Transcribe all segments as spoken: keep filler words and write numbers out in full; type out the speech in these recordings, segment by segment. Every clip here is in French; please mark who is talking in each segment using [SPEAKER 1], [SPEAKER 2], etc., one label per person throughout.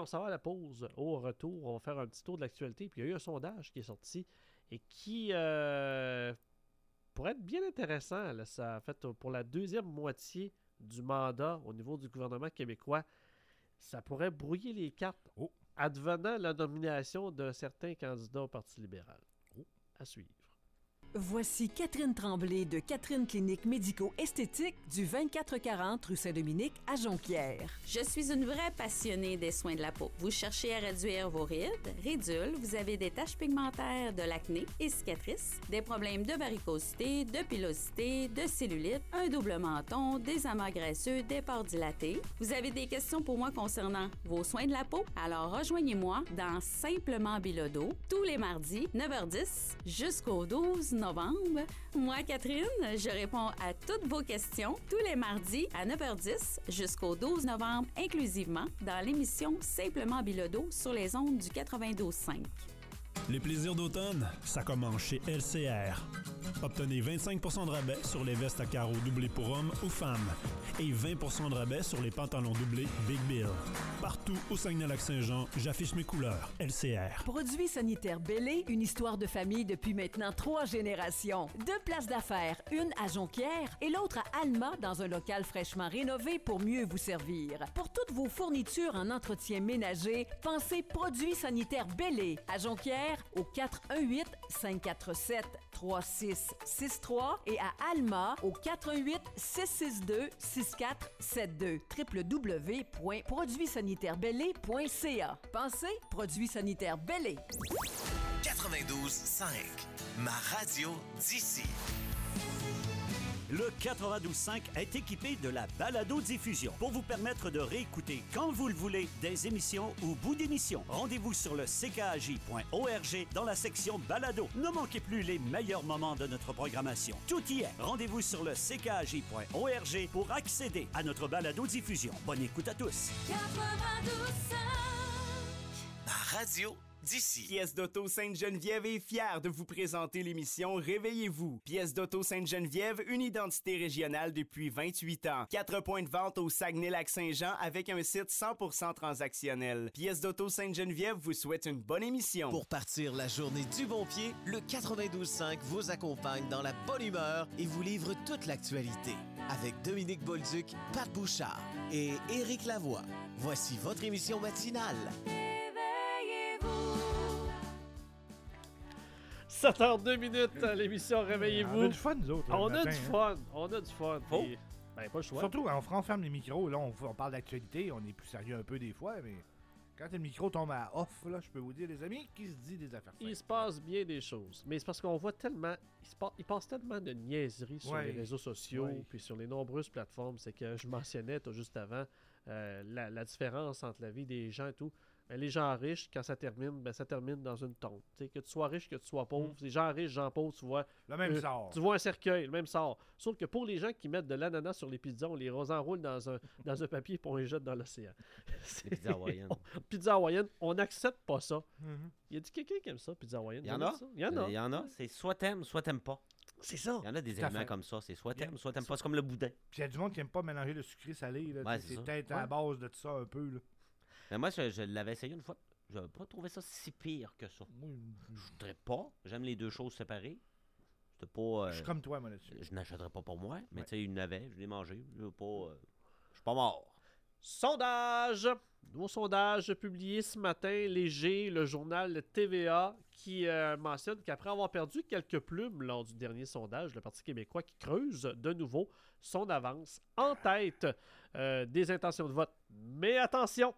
[SPEAKER 1] on s'en va à la pause. Au retour, on va faire un petit tour de l'actualité. Puis il y a eu un sondage qui est sorti et qui euh, pourrait être bien intéressant. Là. Ça a fait pour la deuxième moitié du mandat au niveau du gouvernement québécois. Ça pourrait brouiller les cartes
[SPEAKER 2] oh.
[SPEAKER 1] advenant la nomination d'un certain candidat au Parti libéral.
[SPEAKER 2] Oh.
[SPEAKER 1] À suivre.
[SPEAKER 3] Voici Catherine Tremblay de Catherine Clinique Médico-Esthétique du vingt-quatre quarante rue Saint-Dominique à Jonquière.
[SPEAKER 4] Je suis une vraie passionnée des soins de la peau. Vous cherchez à réduire vos rides, ridules, vous avez des taches pigmentaires, de l'acné et cicatrices, des problèmes de varicosité, de pilosité, de cellulite, un double menton, des amas graisseux, des pores dilatés. Vous avez des questions pour moi concernant vos soins de la peau? Alors rejoignez-moi dans Simplement Bilodeau tous les mardis, neuf heures dix jusqu'au douze novembre. Moi, Catherine, je réponds à toutes vos questions tous les mardis à neuf heures dix jusqu'au douze novembre inclusivement dans l'émission Simplement Bilodeau sur les ondes du quatre-vingt-douze cinq.
[SPEAKER 5] Les plaisirs d'automne, ça commence chez L C R. Obtenez vingt-cinq pour cent de rabais sur les vestes à carreaux doublées pour hommes ou femmes et vingt pour cent de rabais sur les pantalons doublés Big Bill. Partout au Saguenay-Lac-Saint-Jean, j'affiche mes couleurs. L C R.
[SPEAKER 3] Produits sanitaires Bellé, une histoire de famille depuis maintenant trois générations. Deux places d'affaires, une à Jonquière et l'autre à Alma dans un local fraîchement rénové pour mieux vous servir. Pour toutes vos fournitures en entretien ménager, pensez Produits sanitaires Bellé à Jonquière au quatre un huit, cinq quatre sept, trois six six trois et à Alma au quatre un huit, six six deux, six quatre sept deux. w w w point produits sanitaires bellé point c a. Pensez Produits sanitaires Bellé.
[SPEAKER 6] quatre-vingt-douze cinq, ma radio d'ici.
[SPEAKER 7] Le quatre-vingt-douze cinq est équipé de la balado-diffusion pour vous permettre de réécouter quand vous le voulez des émissions ou bouts d'émissions. Rendez-vous sur le c k a j point org dans la section balado. Ne manquez plus les meilleurs moments de notre programmation. Tout y est. Rendez-vous sur le c k a j point org pour accéder à notre balado-diffusion. Bonne écoute à tous.
[SPEAKER 6] quatre-vingt-douze cinq, ma radio d'ici.
[SPEAKER 8] Pièce d'Auto Sainte-Geneviève est fière de vous présenter l'émission Réveillez-vous. Pièce d'Auto Sainte-Geneviève, une identité régionale depuis vingt-huit ans. Quatre points de vente au Saguenay-Lac-Saint-Jean avec un site cent pour cent transactionnel. Pièce d'Auto Sainte-Geneviève vous souhaite une bonne émission.
[SPEAKER 6] Pour partir la journée du bon pied, le quatre-vingt-douze cinq vous accompagne dans la bonne humeur et vous livre toute l'actualité. Avec Dominique Bolduc, Pat Bouchard et Éric Lavoie. Voici votre émission matinale.
[SPEAKER 1] sept heures deux minutes à l'émission Réveillez-vous.
[SPEAKER 2] On a du fun, nous autres.
[SPEAKER 1] On
[SPEAKER 2] le
[SPEAKER 1] a
[SPEAKER 2] matin,
[SPEAKER 1] du
[SPEAKER 2] hein.
[SPEAKER 1] fun. On a du fun.
[SPEAKER 2] Oh.
[SPEAKER 1] Puis, ben, pas le choix.
[SPEAKER 2] Surtout, on, on ferme les micros. Là, on, on parle d'actualité. On est plus sérieux un peu des fois, mais quand le micro tombe à off, là, je peux vous dire, les amis, qui se dit des affaires simples.
[SPEAKER 1] Il se passe bien des choses. Mais c'est parce qu'on voit tellement... Il, se passe, il passe tellement de niaiseries sur
[SPEAKER 2] Ouais.
[SPEAKER 1] les réseaux sociaux
[SPEAKER 2] Ouais.
[SPEAKER 1] puis sur les nombreuses plateformes. C'est que je mentionnais tout juste avant euh, la, la différence entre la vie des gens et tout. Ben, les gens riches, quand ça termine, ben, ça termine dans une tombe. T'sais, que tu sois riche, que tu sois pauvre. Les gens riches, gens pauvres, tu vois...
[SPEAKER 2] Le même
[SPEAKER 1] euh,
[SPEAKER 2] sort.
[SPEAKER 1] Tu vois un cercueil, le même sort. Sauf que pour les gens qui mettent de l'ananas sur les pizzas, on les enroule dans un, dans un papier et on les jette dans l'océan.
[SPEAKER 9] Les pizzas hawaïennes.
[SPEAKER 1] Pizza hawaïenne, on n'accepte pas ça.
[SPEAKER 2] Mhm.
[SPEAKER 1] Y a-tu quelqu'un qui aime ça, pizza hawaïenne?
[SPEAKER 9] Il y en
[SPEAKER 1] Vous
[SPEAKER 9] a.
[SPEAKER 1] aimez ça? Il y en a.
[SPEAKER 9] Il y en a. C'est soit t'aimes, soit t'aimes pas.
[SPEAKER 1] C'est ça.
[SPEAKER 9] Il y en a des
[SPEAKER 2] Tout à
[SPEAKER 9] éléments
[SPEAKER 2] fait.
[SPEAKER 9] comme ça. C'est soit
[SPEAKER 2] Yeah.
[SPEAKER 9] t'aimes, soit t'aimes pas. C'est comme le boudin.
[SPEAKER 2] Puis il y a du monde qui aime pas mélanger le sucré salé. Là,
[SPEAKER 9] Ouais,
[SPEAKER 2] tu sais,
[SPEAKER 9] c'est
[SPEAKER 2] c'est
[SPEAKER 9] ça.
[SPEAKER 2] peut-être à
[SPEAKER 9] Ouais.
[SPEAKER 2] la base de ça un peu. Là.
[SPEAKER 9] Mais moi, je, je l'avais essayé une fois. Je n'avais pas trouvé ça si pire que ça.
[SPEAKER 2] Moi,
[SPEAKER 9] Je voudrais pas. J'aime les deux choses séparées. C'était pas. euh,
[SPEAKER 2] je suis comme toi, moi, là-dessus.
[SPEAKER 9] Je n'achèterais pas pour moi, mais
[SPEAKER 2] Ouais.
[SPEAKER 9] tu sais, il y en avait, je l'ai mangé. Je veux pas. euh, Je suis pas mort.
[SPEAKER 1] Sondage. Nouveau sondage publié ce matin, léger, le journal T V A, qui euh, mentionne qu'après avoir perdu quelques plumes lors du dernier sondage, le Parti québécois qui creuse de nouveau son avance en tête euh, des intentions de vote. Mais attention!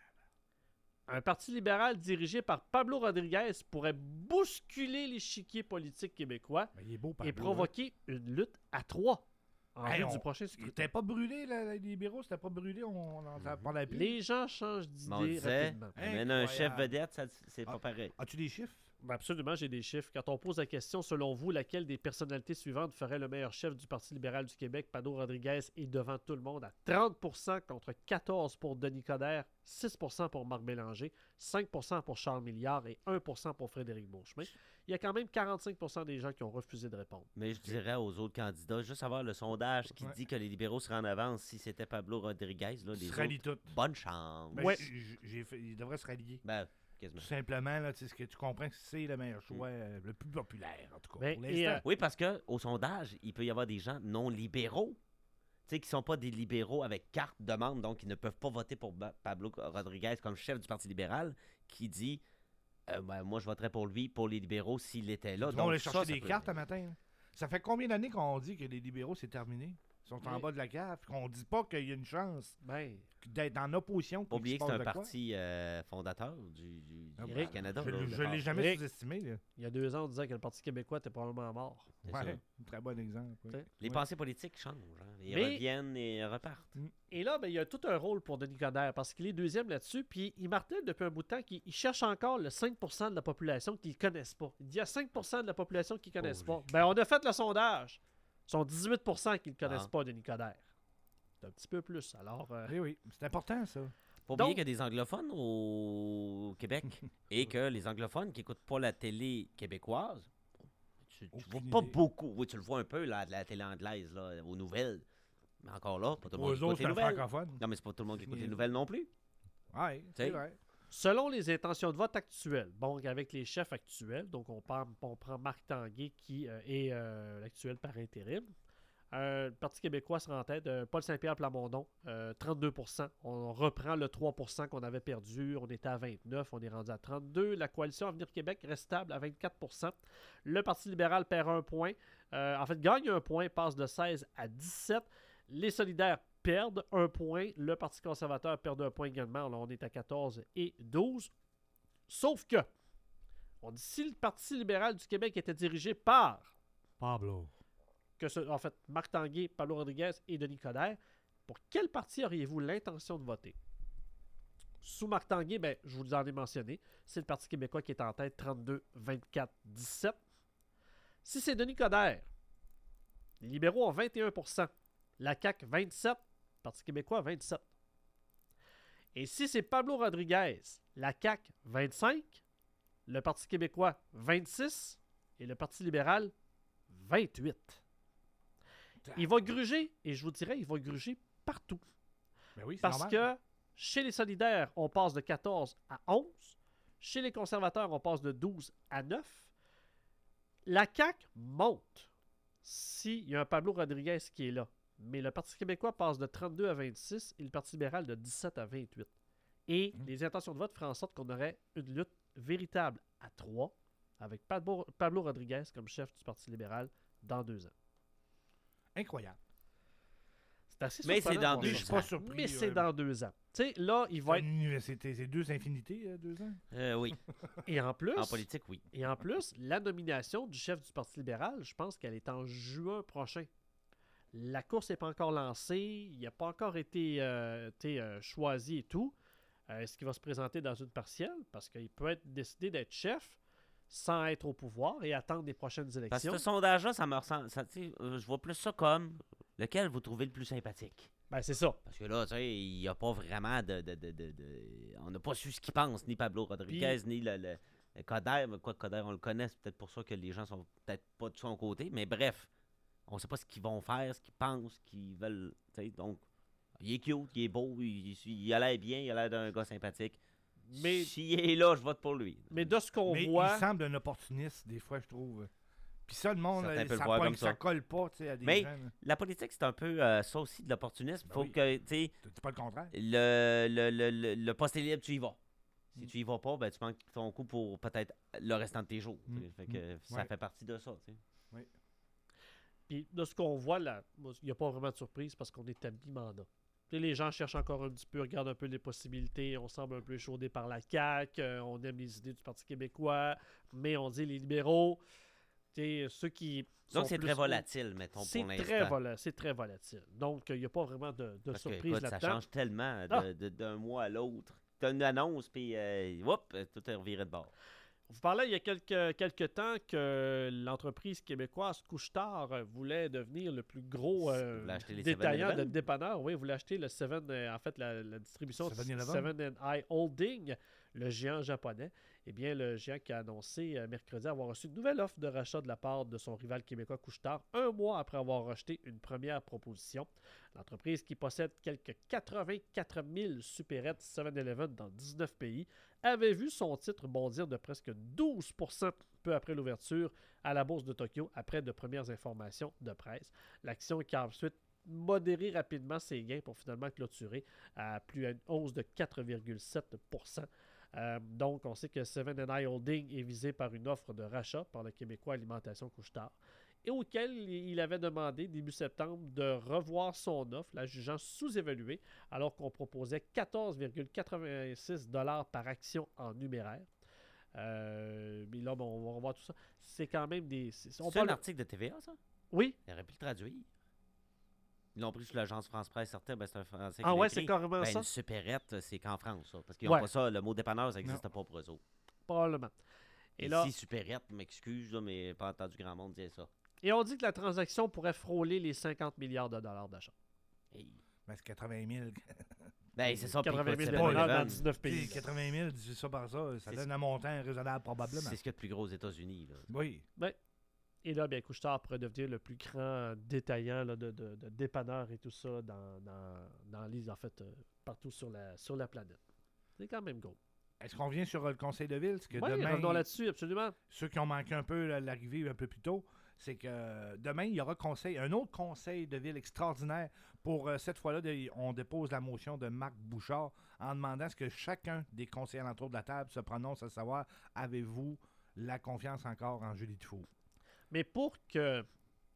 [SPEAKER 1] Un parti libéral dirigé par Pablo Rodriguez pourrait bousculer l'échiquier politique québécois
[SPEAKER 2] Mais il est beau, Pablo,
[SPEAKER 1] et provoquer une lutte à trois en
[SPEAKER 2] Hey,
[SPEAKER 1] vue
[SPEAKER 2] on-
[SPEAKER 1] du prochain
[SPEAKER 2] hein.
[SPEAKER 1] scrutin.
[SPEAKER 2] C'était pas brûlé, là, les libéraux, c'était pas brûlé, on en entend pas la
[SPEAKER 1] Les gens changent
[SPEAKER 9] Mais on
[SPEAKER 1] d'idée
[SPEAKER 9] disait,
[SPEAKER 1] rapidement.
[SPEAKER 9] amène un chef
[SPEAKER 2] Incroyable.
[SPEAKER 9] vedette, ça, c'est pas
[SPEAKER 2] Ah.
[SPEAKER 9] pareil.
[SPEAKER 2] As-tu des chiffres?
[SPEAKER 1] Ben absolument, j'ai des chiffres. Quand on pose la question, selon vous, laquelle des personnalités suivantes ferait le meilleur chef du Parti libéral du Québec, Pablo Rodriguez est devant tout le monde à trente pour cent contre quatorze pour Denis Coderre, six pour cent pour Marc Bélanger, cinq pour cent pour Charles Milliard et un pour cent pour Frédéric Beauchemin. il y a quand même quarante-cinq pour cent des gens qui ont refusé de répondre.
[SPEAKER 9] Mais je dirais aux autres candidats, juste avoir le sondage qui
[SPEAKER 2] Ouais.
[SPEAKER 9] dit que les libéraux seraient en avance si c'était Pablo Rodriguez. Là, les
[SPEAKER 2] se rallient
[SPEAKER 9] autres,
[SPEAKER 2] toutes.
[SPEAKER 9] bonne chance.
[SPEAKER 2] Ben,
[SPEAKER 1] Ouais.
[SPEAKER 2] j- j'ai fait, il devrait se rallier.
[SPEAKER 9] Ben, quasiment.
[SPEAKER 2] Tout simplement, là, tu sais, ce que tu comprends que c'est le meilleur choix, euh, le plus populaire, en tout cas.
[SPEAKER 1] Ben,
[SPEAKER 2] pour
[SPEAKER 1] et,
[SPEAKER 2] l'instant.
[SPEAKER 1] euh,
[SPEAKER 9] Oui, parce qu'au sondage, il peut y avoir des gens non libéraux, tu sais, qui ne sont pas des libéraux avec carte de membre, donc ils ne peuvent pas voter pour Ba- Pablo Rodriguez comme chef du Parti libéral, qui dit euh, ben, moi, je voterais pour lui, pour les libéraux, s'il était là.
[SPEAKER 2] Ils vont
[SPEAKER 9] Donc,
[SPEAKER 2] aller
[SPEAKER 9] ça,
[SPEAKER 2] chercher
[SPEAKER 9] ça
[SPEAKER 2] des
[SPEAKER 9] peut-
[SPEAKER 2] cartes un matin. Là. Ça fait combien d'années qu'on dit que les libéraux, c'est terminé? Ils sont en
[SPEAKER 1] Oui.
[SPEAKER 2] bas de la cave. Qu'on dit pas qu'il y a une chance
[SPEAKER 1] Ben,
[SPEAKER 2] d'être en opposition.
[SPEAKER 9] Pas
[SPEAKER 2] pour
[SPEAKER 9] oublier
[SPEAKER 2] qu'il
[SPEAKER 9] que
[SPEAKER 2] se
[SPEAKER 9] c'est un
[SPEAKER 2] passe de quoi.
[SPEAKER 9] parti euh, fondateur du, du,
[SPEAKER 2] Ah,
[SPEAKER 9] du
[SPEAKER 2] ben,
[SPEAKER 9] Canada.
[SPEAKER 2] Je
[SPEAKER 9] là, au
[SPEAKER 2] je
[SPEAKER 9] départ.
[SPEAKER 2] l'ai jamais
[SPEAKER 1] Rick.
[SPEAKER 2] sous-estimé. Là.
[SPEAKER 1] il y a deux ans, on disait que le Parti québécois était probablement mort.
[SPEAKER 9] C'est ça.
[SPEAKER 2] Ouais, un très bon exemple. oui.
[SPEAKER 1] T'sais.
[SPEAKER 9] Les
[SPEAKER 2] Ouais.
[SPEAKER 9] pensées politiques changent. Hein. Ils
[SPEAKER 1] Mais-
[SPEAKER 9] reviennent et repartent.
[SPEAKER 1] Et là, ben, il y a tout un rôle pour Denis Coderre parce qu'il est deuxième là-dessus. Puis il martèle depuis un bout de temps qu'il il cherche encore le cinq pour cent de la population qui ne le connaissent pas. Il dit il y a cinq pour cent de la population qui ne connaissent
[SPEAKER 2] Pauvre
[SPEAKER 1] pas. Ben, on a fait le sondage. Ils sont dix-huit pour cent qui ne le connaissent
[SPEAKER 9] Ah.
[SPEAKER 1] pas, Denis Coderre. C'est un petit peu plus. Alors, euh,
[SPEAKER 2] Oui, oui. C'est important, ça.
[SPEAKER 9] Faut oublier
[SPEAKER 1] Donc-
[SPEAKER 9] qu'il y a des anglophones au Québec et que les anglophones qui n'écoutent pas la télé québécoise, tu, tu vois
[SPEAKER 2] Aucune
[SPEAKER 9] pas
[SPEAKER 2] idée.
[SPEAKER 9] beaucoup. Oui, tu le vois un peu là, de la télé anglaise, là, aux nouvelles. Mais encore là, pas tout le
[SPEAKER 2] Pour
[SPEAKER 9] monde
[SPEAKER 2] eux
[SPEAKER 9] qui
[SPEAKER 2] autres,
[SPEAKER 9] écoute
[SPEAKER 2] c'est
[SPEAKER 9] les
[SPEAKER 2] un
[SPEAKER 9] nouvelles.
[SPEAKER 2] francophone.
[SPEAKER 9] Non, mais c'est pas tout le monde qui écoute
[SPEAKER 2] Ni-
[SPEAKER 9] les nouvelles non plus.
[SPEAKER 2] Oui, c'est
[SPEAKER 9] T'sais.
[SPEAKER 2] vrai.
[SPEAKER 1] selon les intentions de vote actuelles, bon, avec les chefs actuels, donc on, parle- on prend Marc Tanguay qui euh, est euh, l'actuel par intérim. Euh, le Parti québécois sera en tête. euh, Paul Saint-Pierre Plamondon, euh, trente-deux pour cent. On reprend le trois pour cent qu'on avait perdu. On était à vingt-neuf, on est rendu à trente-deux. La coalition Avenir Québec reste stable à vingt-quatre pour cent. Le Parti libéral perd un point. Euh, en fait, gagne un point, passe de seize à dix-sept. Les solidaires perdent un point. Le Parti conservateur perd un point également. Là, on est à quatorze et douze. Sauf que, on dit si le Parti libéral du Québec était dirigé par
[SPEAKER 2] Pablo.
[SPEAKER 1] que ce- en fait, Marc Tanguay, Pablo Rodriguez et Denis Coderre, pour quel parti auriez-vous l'intention de voter? Sous Marc Tanguay, ben, je vous en ai mentionné, c'est le Parti québécois qui est en tête, trente-deux, vingt-quatre, dix-sept. Si c'est Denis Coderre, les libéraux ont vingt et un pour cent, la C A Q vingt-sept, Parti québécois vingt-sept. Et si c'est Pablo Rodriguez, la C A Q vingt-cinq, le Parti québécois vingt-six et le Parti libéral vingt-huit. Il va gruger, et je vous dirais, il va gruger partout.
[SPEAKER 2] Ben oui, c'est
[SPEAKER 1] Parce
[SPEAKER 2] normal.
[SPEAKER 1] que chez les solidaires, on passe de quatorze à onze. Chez les conservateurs, on passe de douze à neuf. La C A Q monte s'il y a un Pablo Rodriguez qui est là. Mais le Parti québécois passe de trente-deux à vingt-six et le Parti libéral de dix-sept à vingt-huit. Et
[SPEAKER 2] Mhm.
[SPEAKER 1] les intentions de vote feraient en sorte qu'on aurait une lutte véritable à trois avec Pablo, Pablo Rodriguez comme chef du Parti libéral dans deux ans.
[SPEAKER 2] Incroyable.
[SPEAKER 1] C'est assez
[SPEAKER 9] Mais
[SPEAKER 1] surprenant
[SPEAKER 9] c'est dans
[SPEAKER 1] de voir
[SPEAKER 9] deux
[SPEAKER 2] Je
[SPEAKER 1] ça.
[SPEAKER 2] suis pas surpris.
[SPEAKER 1] Mais c'est
[SPEAKER 2] ouais.
[SPEAKER 1] dans deux ans. Tu sais, là, il va
[SPEAKER 2] C'est
[SPEAKER 1] être...
[SPEAKER 2] une université, c'est deux infinités, euh, deux ans.
[SPEAKER 9] Euh, oui.
[SPEAKER 1] Et en plus...
[SPEAKER 9] En politique, oui.
[SPEAKER 1] Et en plus, la nomination du chef du Parti libéral, je pense qu'elle est en juin prochain. La course n'est pas encore lancée, il n'a pas encore été, euh, été, euh, choisi et tout. Euh, Est-ce qu'il va se présenter dans une partielle? Parce qu'il peut être décidé d'être chef sans être au pouvoir et attendre les prochaines
[SPEAKER 9] Parce que
[SPEAKER 1] élections.
[SPEAKER 9] ce sondage-là, ça me ressemble. Ça, tu sais, euh, je vois plus ça comme lequel vous trouvez le plus sympathique.
[SPEAKER 1] Ben, c'est ça.
[SPEAKER 9] Parce que là, tu sais, il n'y a pas vraiment de. de, de, de- de- On n'a pas su ce qu'il pense, ni Pablo Rodriguez, ni le, le, le Coderre. Mais quoi, Coderre, on le connaît, c'est peut-être pour ça que les gens sont peut-être pas de son côté. Mais bref, on sait pas ce qu'ils vont faire, ce qu'ils pensent, ce qu'ils veulent. Tu sais, donc, il est cute, il est beau, il, il a l'air bien, il a l'air d'un gars sympathique.
[SPEAKER 1] Mais,
[SPEAKER 9] S'il est là, je vote pour lui.
[SPEAKER 1] mais de ce qu'on
[SPEAKER 2] Mais
[SPEAKER 1] voit...
[SPEAKER 2] il semble un opportuniste, des fois, je trouve. Puis ça, le monde,
[SPEAKER 9] Certains
[SPEAKER 2] euh,
[SPEAKER 9] peuvent
[SPEAKER 2] ça,
[SPEAKER 9] le voir
[SPEAKER 2] pogne,
[SPEAKER 9] comme ça.
[SPEAKER 2] ça colle pas, tu sais, à des
[SPEAKER 9] Mais-
[SPEAKER 2] gens. là.
[SPEAKER 9] La politique, c'est un peu euh, ça aussi de l'opportunisme.
[SPEAKER 2] Ben
[SPEAKER 9] Faut
[SPEAKER 2] oui.
[SPEAKER 9] que, tu sais,
[SPEAKER 2] Tu dis pas le contraire.
[SPEAKER 9] le, le, le, le, le poste est libre, tu y vas. Si
[SPEAKER 2] Mm.
[SPEAKER 9] tu y vas pas, ben, tu manques ton coup pour peut-être le restant de tes jours. tu sais.
[SPEAKER 2] Mm.
[SPEAKER 9] Fait que ça
[SPEAKER 2] Ouais.
[SPEAKER 9] fait partie de ça. tu sais.
[SPEAKER 1] Puis de ce qu'on voit là, moi, il n'y a pas vraiment de surprise parce qu'on est à mi-mandat. Tu sais, les gens cherchent encore un petit peu, regardent un peu les possibilités. On semble un peu échaudé par la C A Q. euh, on aime les idées du Parti québécois. Mais on dit les libéraux. Tu sais, ceux qui.
[SPEAKER 9] Donc,
[SPEAKER 1] sont
[SPEAKER 9] c'est
[SPEAKER 1] plus
[SPEAKER 9] très
[SPEAKER 1] au-
[SPEAKER 9] volatile, mettons,
[SPEAKER 1] C'est
[SPEAKER 9] pour l'instant.
[SPEAKER 1] très, vola- c'est très volatile. Donc, il n'y a pas vraiment de, de
[SPEAKER 9] Parce que,
[SPEAKER 1] surprise
[SPEAKER 9] écoute, ça
[SPEAKER 1] là-dedans.
[SPEAKER 9] change tellement de-
[SPEAKER 1] Ah.
[SPEAKER 9] de- d'un mois à l'autre. Tu as une annonce, puis euh, hop, tout est reviré de bord.
[SPEAKER 1] Vous parlez il y a quelques, quelques temps que l'entreprise québécoise Couche-Tard euh, voulait devenir le plus gros euh,
[SPEAKER 9] Vous voulez acheter les
[SPEAKER 1] détaillant de
[SPEAKER 9] seven eleven?
[SPEAKER 1] dépanneurs. Oui, vous voulez acheter le seven, euh, en fait, la, la distribution de
[SPEAKER 2] seven eleven?
[SPEAKER 1] seven and I Holding, le géant japonais. Eh bien, le géant qui a annoncé euh, mercredi avoir reçu une nouvelle offre de rachat de la part de son rival québécois Couche-Tard, un mois après avoir rejeté une première proposition. L'entreprise qui possède quelques quatre-vingt-quatre mille supérettes seven eleven dans dix-neuf pays avait vu son titre bondir de presque douze pour cent peu après l'ouverture à la bourse de Tokyo, après de premières informations de presse. L'action qui a ensuite modéré rapidement ses gains pour finalement clôturer à plus à une hausse de quatre virgule sept pour cent. Euh, donc, on sait que seven and I Holding est visé par une offre de rachat par le Québécois Alimentation Couche-Tard et auquel il avait demandé début septembre de revoir son offre, la jugeant sous-évaluée, alors qu'on proposait quatorze virgule quatre-vingt-six dollars par action en numéraire. Euh, mais là, bon, on va revoir tout ça. C'est quand même des... C'est, on
[SPEAKER 9] C'est
[SPEAKER 1] parle...
[SPEAKER 9] un article de T V A, ça?
[SPEAKER 1] Oui.
[SPEAKER 9] Il aurait pu le traduire. Ils l'ont pris sur l'agence France-Presse, certains, ben c'est un Français qui
[SPEAKER 1] Ah
[SPEAKER 9] l'a
[SPEAKER 1] ouais,
[SPEAKER 9] écrit.
[SPEAKER 1] c'est carrément
[SPEAKER 9] Ben,
[SPEAKER 1] ça?
[SPEAKER 9] Une supérette, c'est qu'en France, ça. Parce qu'ils n'ont
[SPEAKER 1] Ouais.
[SPEAKER 9] pas ça, le mot dépanneur, ça n'existe pas pour eux autres.
[SPEAKER 1] Probablement. Et
[SPEAKER 9] Ici,
[SPEAKER 1] là...
[SPEAKER 9] supérette, m'excuse, là, mais pas entendu grand monde dire ça.
[SPEAKER 1] Et on dit que la transaction pourrait frôler les cinquante milliards de dollars d'achat.
[SPEAKER 9] Hey.
[SPEAKER 2] Ben, c'est quatre-vingt mille.
[SPEAKER 9] Ben, c'est ça, puis
[SPEAKER 1] quatre-vingt
[SPEAKER 9] écoute,
[SPEAKER 1] mille
[SPEAKER 9] seven
[SPEAKER 1] dollars
[SPEAKER 9] eleven,
[SPEAKER 1] dans dix-neuf pays.
[SPEAKER 2] Puis quatre-vingt mille, dis ça par ça, ça
[SPEAKER 9] C'est
[SPEAKER 2] donne
[SPEAKER 9] ce-
[SPEAKER 2] un montant raisonnable probablement.
[SPEAKER 9] c'est ce qu'il y a de plus gros aux États-Unis. Là.
[SPEAKER 2] Oui.
[SPEAKER 1] Et là, bien, Couche-Tard pourrait devenir le plus grand détaillant là, de, de, de dépanneurs et tout ça dans, dans, dans les, en fait, euh, partout sur la, sur la planète. C'est quand même gros.
[SPEAKER 2] Est-ce qu'on revient sur euh, le conseil de ville? Parce que
[SPEAKER 1] Oui,
[SPEAKER 2] demain,
[SPEAKER 1] revenons là-dessus, absolument.
[SPEAKER 2] ceux qui ont manqué un peu là, l'arrivée un peu plus tôt, c'est que euh, demain, il y aura conseil, un autre conseil de ville extraordinaire pour euh, cette fois-là, de- on dépose la motion de Marc Bouchard en demandant à ce que chacun des conseillers alentour de la table se prononce à savoir, avez-vous la confiance encore en Julie Dufour?
[SPEAKER 1] Mais pour que,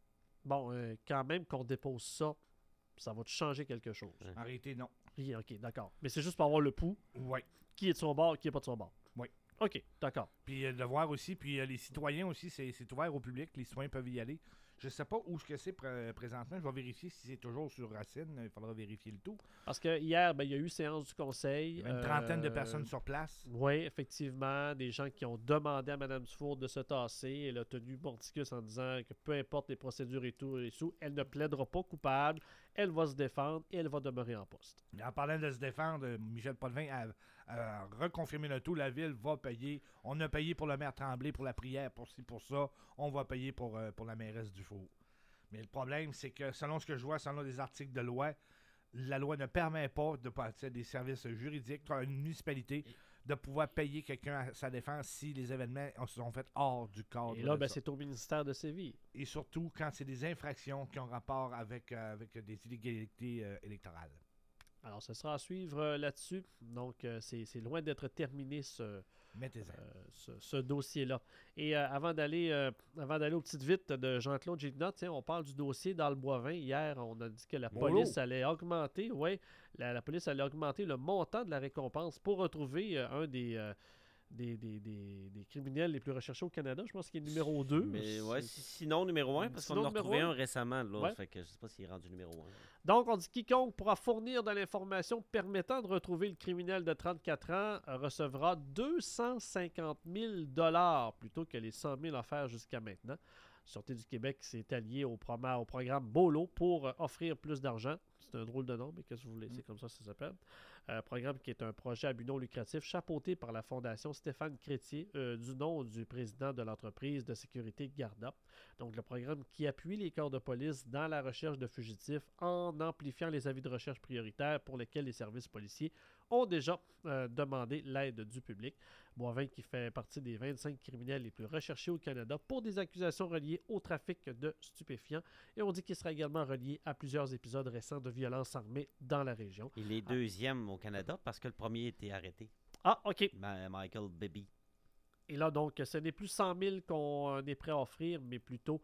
[SPEAKER 1] bon, euh, quand même qu'on dépose ça, ça va te changer quelque chose.
[SPEAKER 9] Ouais.
[SPEAKER 2] En réalité, non.
[SPEAKER 1] Oui, OK, d'accord. Mais c'est juste pour avoir le pouls.
[SPEAKER 2] Oui.
[SPEAKER 1] Qui est de son bord, qui n'est pas de son bord.
[SPEAKER 2] Oui.
[SPEAKER 1] OK, d'accord.
[SPEAKER 2] Puis euh, de voir aussi, puis euh, les citoyens aussi, c'est c'est ouvert au public, les citoyens peuvent y aller. Je sais pas où ce que c'est pr- présentement, je vais vérifier si c'est toujours sur Racine, il faudra vérifier le tout.
[SPEAKER 1] Parce que hier, ben, il y a eu séance du conseil.
[SPEAKER 2] Il y avait une trentaine de
[SPEAKER 1] euh,
[SPEAKER 2] personnes sur place.
[SPEAKER 1] Oui, effectivement, des gens qui ont demandé à Mme Dufour de se tasser. Elle a tenu mordicus en disant que peu importe les procédures et tout, et tout, elle ne plaidera pas coupable, elle va se défendre et elle va demeurer en poste.
[SPEAKER 2] En parlant de se défendre, euh, Michel Potvin a, a reconfirmé le tout. La ville va payer. On a payé pour le maire Tremblay pour la prière, pour ci, pour ça. On va payer pour, euh, pour la mairesse Dufour. Mais le problème, c'est que selon ce que je vois, selon les articles de loi, la loi ne permet pas de passer à des services juridiques à une municipalité de pouvoir payer quelqu'un à sa défense si les événements sont faits hors du cadre.
[SPEAKER 1] Et là,
[SPEAKER 2] de
[SPEAKER 1] ben,
[SPEAKER 2] ça.
[SPEAKER 1] c'est au ministère de Séville.
[SPEAKER 2] Et surtout quand c'est des infractions qui ont rapport avec, euh, avec des illégalités euh, électorales.
[SPEAKER 1] Alors, ce sera à suivre euh, là-dessus. Donc, euh, c'est c'est loin d'être terminé ce,
[SPEAKER 2] Mettez-en.
[SPEAKER 1] euh, ce, ce dossier-là. Et euh, avant d'aller euh, avant d'aller aux petites vites de Jean-Claude Gignotte, tiens, on parle du dossier dans le Boivin. Hier, on a dit que la
[SPEAKER 2] Molo.
[SPEAKER 1] police allait augmenter, ouais, la, la police allait augmenter le montant de la récompense pour retrouver euh, un des, euh, des, des, des, des criminels les plus recherchés au Canada. Je pense qu'il est numéro deux.
[SPEAKER 9] Mais ouais,
[SPEAKER 1] C'est-
[SPEAKER 9] si- sinon numéro un, parce qu'on
[SPEAKER 1] Sinon,
[SPEAKER 9] en a
[SPEAKER 1] numéro
[SPEAKER 9] retrouvé
[SPEAKER 1] un.
[SPEAKER 9] un récemment, là.
[SPEAKER 1] Ouais.
[SPEAKER 9] Fait que je sais pas s'il est rendu numéro un.
[SPEAKER 1] Donc, on dit quiconque pourra fournir de l'information permettant de retrouver le criminel de trente-quatre ans euh, recevra deux cent cinquante mille dollars plutôt que les cent mille offerts jusqu'à maintenant. La Sûreté du Québec s'est alliée au, prom- au programme BOLO pour euh, offrir plus d'argent. C'est un drôle de nom, mais qu'est-ce que vous voulez, c'est comme ça que ça s'appelle. Un programme qui est un projet à but non lucratif chapeauté par la Fondation Stéphane Crétier, euh, du nom du président de l'entreprise de sécurité Garda. Donc, le programme qui appuie les corps de police dans la recherche de fugitifs en amplifiant les avis de recherche prioritaires pour lesquels les services policiers ont déjà euh, demandé l'aide du public. Boivin qui fait partie des vingt-cinq criminels les plus recherchés au Canada pour des accusations reliées au trafic de stupéfiants. Et on dit qu'il sera également relié à plusieurs épisodes récents de violences armées dans la région.
[SPEAKER 9] Il est deuxième au Canada parce que le premier a été arrêté.
[SPEAKER 1] Ah, OK.
[SPEAKER 9] Ma- Michael Bibby.
[SPEAKER 1] Et là, donc, ce n'est plus cent mille qu'on est prêt à offrir, mais plutôt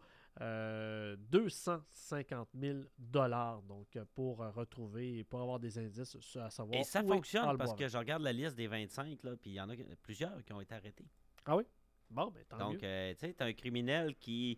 [SPEAKER 1] euh, deux cent cinquante mille dollars donc, pour euh, retrouver et pour avoir des indices sur- à savoir
[SPEAKER 9] Et ça
[SPEAKER 1] où est
[SPEAKER 9] fonctionne
[SPEAKER 1] Carl
[SPEAKER 9] parce
[SPEAKER 1] Boivin.
[SPEAKER 9] que je regarde la liste des vingt-cinq, là, puis il y en a plusieurs qui ont été arrêtés.
[SPEAKER 1] Ah oui? Bon, ben tant
[SPEAKER 9] Donc,
[SPEAKER 1] mieux.
[SPEAKER 9] euh, tu sais, t'as un criminel qui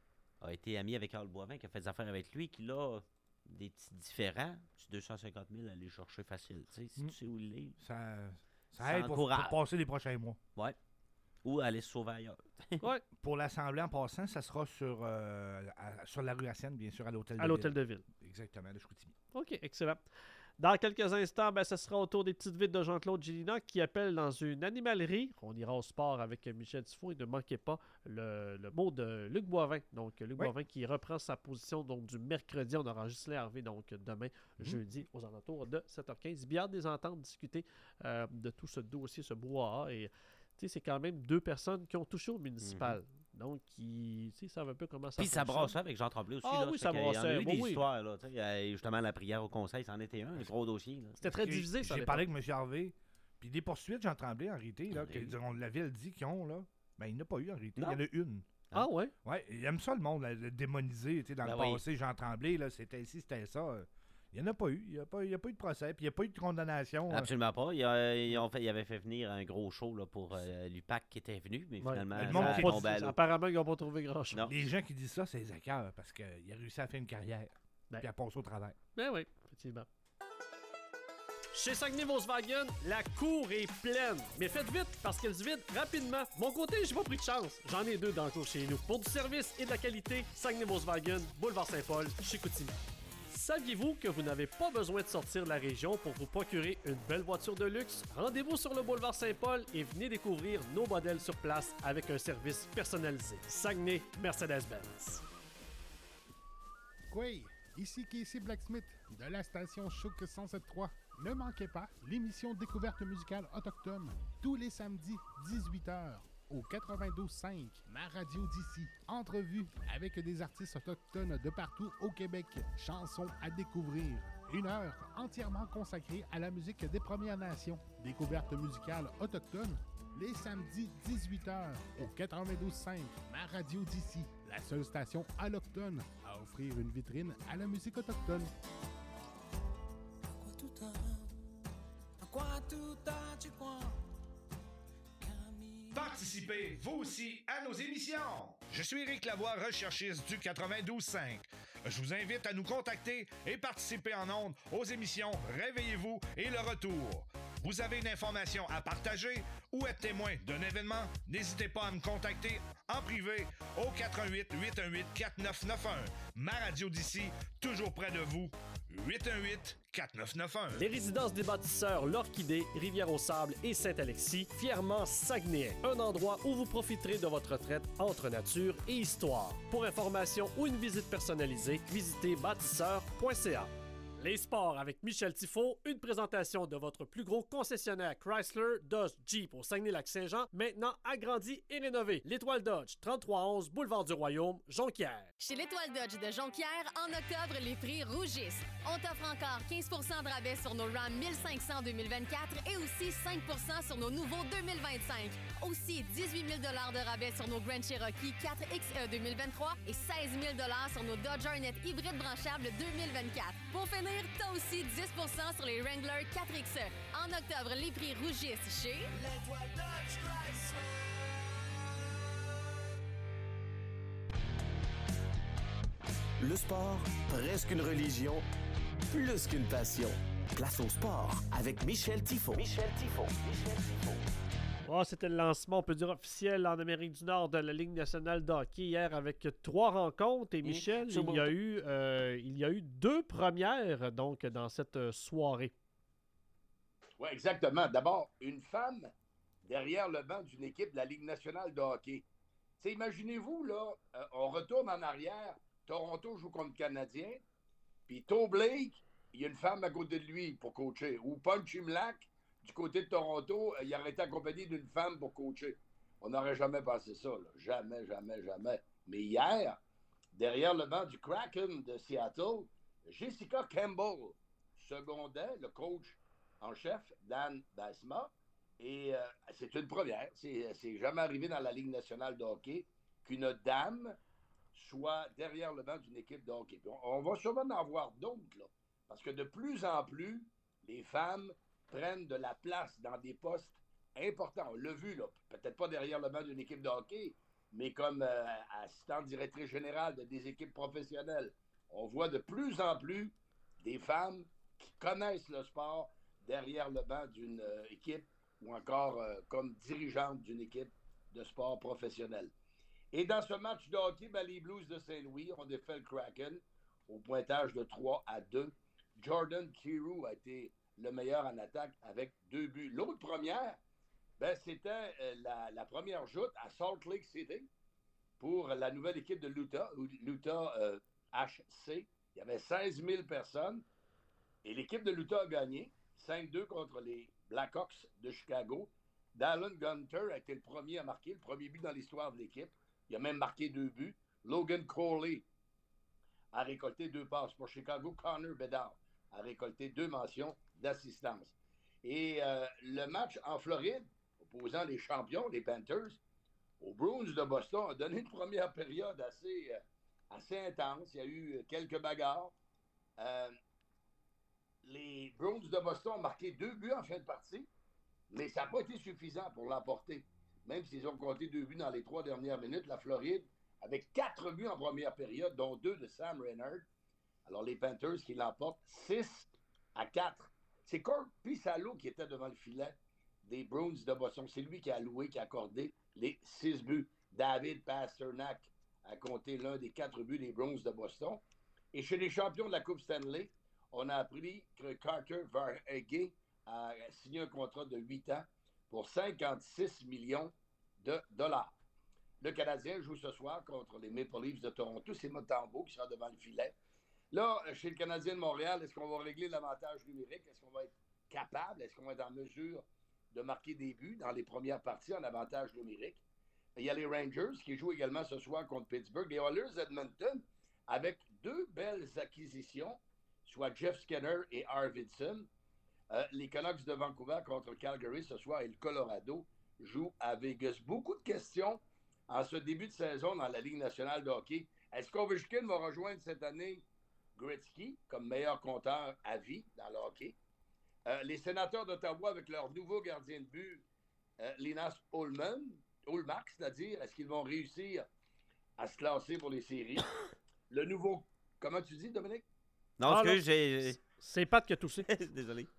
[SPEAKER 9] a été ami avec Carl Boivin, qui a fait des affaires avec lui, qui là, des petits différents, tu deux cent cinquante mille à aller chercher facile. Tu sais, si
[SPEAKER 2] Mm.
[SPEAKER 9] tu sais où il est.
[SPEAKER 2] Ça, ça
[SPEAKER 9] Ça
[SPEAKER 2] aide pour,
[SPEAKER 9] encourage.
[SPEAKER 2] pour passer les prochains mois.
[SPEAKER 9] Ouais. ou aller se sauver ailleurs.
[SPEAKER 1] Ouais.
[SPEAKER 2] Pour l'Assemblée, en passant, ça sera sur, euh, à- sur la rue Hacienne, bien sûr, à l'hôtel de
[SPEAKER 1] À l'hôtel
[SPEAKER 2] ville.
[SPEAKER 1] de ville.
[SPEAKER 2] Exactement, de Chicoutimi.
[SPEAKER 1] OK, excellent. Dans quelques instants, ben, ce sera au tour des petites vites de Jean-Claude Gélina qui appelle dans une animalerie. On ira au sport avec Michel Tifo et ne manquez pas le, le mot de Luc Boivin. Donc, Luc
[SPEAKER 2] Oui.
[SPEAKER 1] Boivin qui reprend sa position donc, du mercredi. On aura Ghislain Harvey donc demain, jeudi, aux alentours de sept heures quinze. Bien des entendre discuter euh, de tout ce dossier, ce brouhaha. Et tu sais, c'est quand même deux personnes qui ont touché au municipal. Donc, qui tu sais, savent un peu comment ça
[SPEAKER 9] Puis ça
[SPEAKER 1] fonctionne.
[SPEAKER 9] brassait avec Jean Tremblay aussi.
[SPEAKER 1] Ah
[SPEAKER 9] là,
[SPEAKER 1] oui,
[SPEAKER 9] fait
[SPEAKER 1] ça
[SPEAKER 9] qu'il y en a
[SPEAKER 1] brassait.
[SPEAKER 9] eu
[SPEAKER 1] Bon,
[SPEAKER 9] des
[SPEAKER 1] oui.
[SPEAKER 9] histoires. Là, tu sais, il y a justement, la prière au conseil, c'en était un, un gros dossier. là.
[SPEAKER 1] C'était très
[SPEAKER 2] J'ai-
[SPEAKER 1] divisé, ça. à
[SPEAKER 2] J'ai
[SPEAKER 1] l'époque.
[SPEAKER 2] parlé avec M. Harvey. Puis des poursuites, Jean Tremblay, en réalité, là,
[SPEAKER 9] Ah,
[SPEAKER 2] que
[SPEAKER 9] oui.
[SPEAKER 2] disons, la ville dit qu'ils ont, là, ben, il n'y en a pas eu, en réalité.
[SPEAKER 9] Non.
[SPEAKER 2] Il y en a une.
[SPEAKER 1] Ah ouais?
[SPEAKER 2] Ouais, il aime ça, le monde, là, le démoniser. Tu sais, dans
[SPEAKER 9] Ben
[SPEAKER 2] le
[SPEAKER 9] oui.
[SPEAKER 2] passé, Jean Tremblay, là, c'était ci, c'était ça. euh, Il n'y en a pas eu. Il n'y a, pas- il y a pas eu de procès. Puis il n'y a pas eu de condamnation. euh.
[SPEAKER 9] Absolument pas. Ils, euh, ils ont fait, ils avaient fait venir un gros show là, pour euh, l'U P A C qui était venu, mais
[SPEAKER 1] Ouais.
[SPEAKER 9] finalement,
[SPEAKER 2] Le
[SPEAKER 1] Ils
[SPEAKER 2] monde
[SPEAKER 1] ont
[SPEAKER 9] ça a
[SPEAKER 2] qui-
[SPEAKER 1] pas-
[SPEAKER 9] tombé à l'eau.
[SPEAKER 1] apparemment, ils n'ont pas trouvé grand-chose.
[SPEAKER 9] Non.
[SPEAKER 2] Les gens qui disent ça, c'est les écarts parce qu'il a réussi à faire une carrière.
[SPEAKER 1] Ben.
[SPEAKER 2] Puis à passer au travers.
[SPEAKER 1] Ben oui, effectivement. Chez Saguenay Volkswagen, la cour est pleine. Mais faites vite parce qu'elle se vide rapidement. De mon côté, j'ai pas pris de chance. J'en ai deux dans le cours chez nous. Pour du service et de la qualité, Saguenay Volkswagen, Boulevard Saint-Paul, Chicoutimi. Saviez-vous que vous n'avez pas besoin de sortir de la région pour vous procurer une belle voiture de luxe? Rendez-vous sur le boulevard Saint-Paul et venez découvrir nos modèles sur place avec un service personnalisé. Saguenay Mercedes-Benz.
[SPEAKER 10] Quoi? Ici Casey Blacksmith de la station Chouk cent sept trois. Ne manquez pas l'émission Découverte musicale autochtone tous les samedis dix-huit heures au quatre-vingt-douze cinq, ma radio d'ici. Entrevue avec des artistes autochtones de partout au Québec. Chansons à découvrir. Une heure entièrement consacrée à la musique des Premières Nations. Découverte musicale autochtone les samedis dix-huit heures au quatre-vingt-douze cinq, ma radio d'ici. La seule station allochtone à offrir une vitrine à la musique autochtone.
[SPEAKER 11] Participez, vous aussi, à nos émissions. Je suis Éric Lavoie, recherchiste du quatre-vingt-douze cinq. Je vous invite à nous contacter et participer en ondes aux émissions Réveillez-vous et Le Retour. Vous avez une information à partager ou êtes témoin d'un événement? N'hésitez pas à me contacter en privé au quatre un huit, huit un huit, quatre neuf neuf un. Ma radio d'ici, toujours près de vous. huit un huit, quatre neuf neuf un.
[SPEAKER 1] Les résidences des bâtisseurs L'Orchidée, Rivière-au-Sable et Saint-Alexis, fièrement Saguenay. Un endroit où vous profiterez de votre retraite entre nature et histoire. Pour information ou une visite personnalisée, visitez bâtisseur point c a. Les sports avec Michel Tifo, une présentation de votre plus gros concessionnaire Chrysler, Dodge, Jeep au Saguenay-Lac-Saint-Jean, maintenant agrandi et rénové. L'Étoile Dodge, trente-trois onze, Boulevard du Royaume, Jonquière.
[SPEAKER 12] Chez l'Étoile Dodge de Jonquière, en octobre, les prix rougissent. On t'offre encore quinze pour cent de rabais sur nos Ram mille cinq cents deux mille vingt-quatre et aussi cinq pour cent sur nos nouveaux deux mille vingt-cinq. Aussi dix-huit mille dollars de rabais sur nos Grand Cherokee quatre X E deux mille vingt-trois et seize mille dollars sur nos Dodge Hornet hybride branchable deux mille vingt-quatre. Pour finir, t'as aussi dix pour cent sur les Wrangler quatre X E. En octobre, les prix rougissent chez
[SPEAKER 13] l'Étoile Dodge Chrysler.
[SPEAKER 6] Le sport, presque une religion, plus qu'une passion. Place au sport avec Michel Tifo. Michel Tifo. Michel Tifo.
[SPEAKER 1] Oh, c'était le lancement, on peut dire officiel en Amérique du Nord de la Ligue nationale de hockey hier avec trois rencontres. Et Michel, il y a eu, euh, il y a eu deux premières donc dans cette soirée.
[SPEAKER 14] Oui, exactement. D'abord, une femme derrière le banc d'une équipe de la Ligue nationale de hockey. T'sais, imaginez-vous, là, euh, on retourne en arrière, Toronto joue contre le Canadien, puis Toe Blake, il y a une femme à côté de lui pour coacher. Ou Punchy Mlak, du côté de Toronto, il aurait été accompagné d'une femme pour coacher. On n'aurait jamais pensé ça, là. Jamais, jamais, jamais. Mais hier, derrière le banc du Kraken de Seattle, Jessica Campbell secondait le coach en chef, Dan Basma. Et euh, c'est une première. C'est, c'est jamais arrivé dans la Ligue nationale de hockey qu'une dame soit derrière le banc d'une équipe de hockey. On, on va sûrement en voir d'autres, là. Parce que de plus en plus, les femmes prennent de la place dans des postes importants. On l'a vu, là, peut-être pas derrière le banc d'une équipe de hockey, mais comme euh, assistante directrice générale de des équipes professionnelles. On voit de plus en plus des femmes qui connaissent le sport derrière le banc d'une euh, équipe ou encore euh, comme dirigeante d'une équipe de sport professionnel. Et dans ce match de hockey, ben, les Blues de Saint-Louis ont défait le Kraken au pointage de trois à deux. Jordan Kyrou a été le meilleur en attaque avec deux buts. L'autre première, ben, c'était euh, la, la première joute à Salt Lake City pour la nouvelle équipe de l'Utah, l'Utah euh, H C. Il y avait seize mille personnes et l'équipe de l'Utah a gagné cinq deux contre les Blackhawks de Chicago. Dallin Gunter a été le premier à marquer, le premier but dans l'histoire de l'équipe. Il a même marqué deux buts. Logan Crowley a récolté deux passes pour Chicago. Connor Bedard a récolté deux mentions d'assistance. Et euh, le match en Floride, opposant les champions, les Panthers, aux Bruins de Boston, a donné une première période assez, euh, assez intense. Il y a eu quelques bagarres. Euh, les Bruins de Boston ont marqué deux buts en fin de partie, mais ça n'a pas été suffisant pour l'emporter. Même s'ils ont compté deux buts dans les trois dernières minutes, la Floride, avec quatre buts en première période, dont deux de Sam Reinhart. Alors, les Panthers qui l'emportent six à quatre. C'est Corp Pissalo qui était devant le filet des Bruins de Boston. C'est lui qui a alloué, qui a accordé les six buts. David Pasternak a compté l'un des quatre buts des Bruins de Boston. Et chez les champions de la Coupe Stanley, on a appris que Carter Verhaeghe a signé un contrat de huit ans pour cinquante-six millions de dollars. Le Canadien joue ce soir contre les Maple Leafs de Toronto. C'est Mutombo qui sera devant le filet. Là, chez le Canadien de Montréal, est-ce qu'on va régler l'avantage numérique? Est-ce qu'on va être capable? Est-ce qu'on va être en mesure de marquer des buts dans les premières parties en avantage numérique? Il y a les Rangers qui jouent également ce soir contre Pittsburgh. Les Oilers Edmonton, avec deux belles acquisitions, soit Jeff Skinner et Arvidsson. Euh, les Canucks de Vancouver contre Calgary ce soir et le Colorado jouent à Vegas. Beaucoup de questions en ce début de saison dans la Ligue nationale de hockey. Est-ce qu'Ovechkin va rejoindre cette année Gretzky comme meilleur compteur à vie dans le hockey? Euh, les Sénateurs d'Ottawa avec leur nouveau gardien de but, euh, Linus Ullmann, Ullmark, c'est-à-dire, est-ce qu'ils vont réussir à se classer pour les séries? Le nouveau, comment tu dis, Dominique?
[SPEAKER 9] Non,
[SPEAKER 1] Ah,
[SPEAKER 9] ce que
[SPEAKER 1] là,
[SPEAKER 9] j'ai...
[SPEAKER 1] C'est Pat qui a toussé.
[SPEAKER 9] Désolé.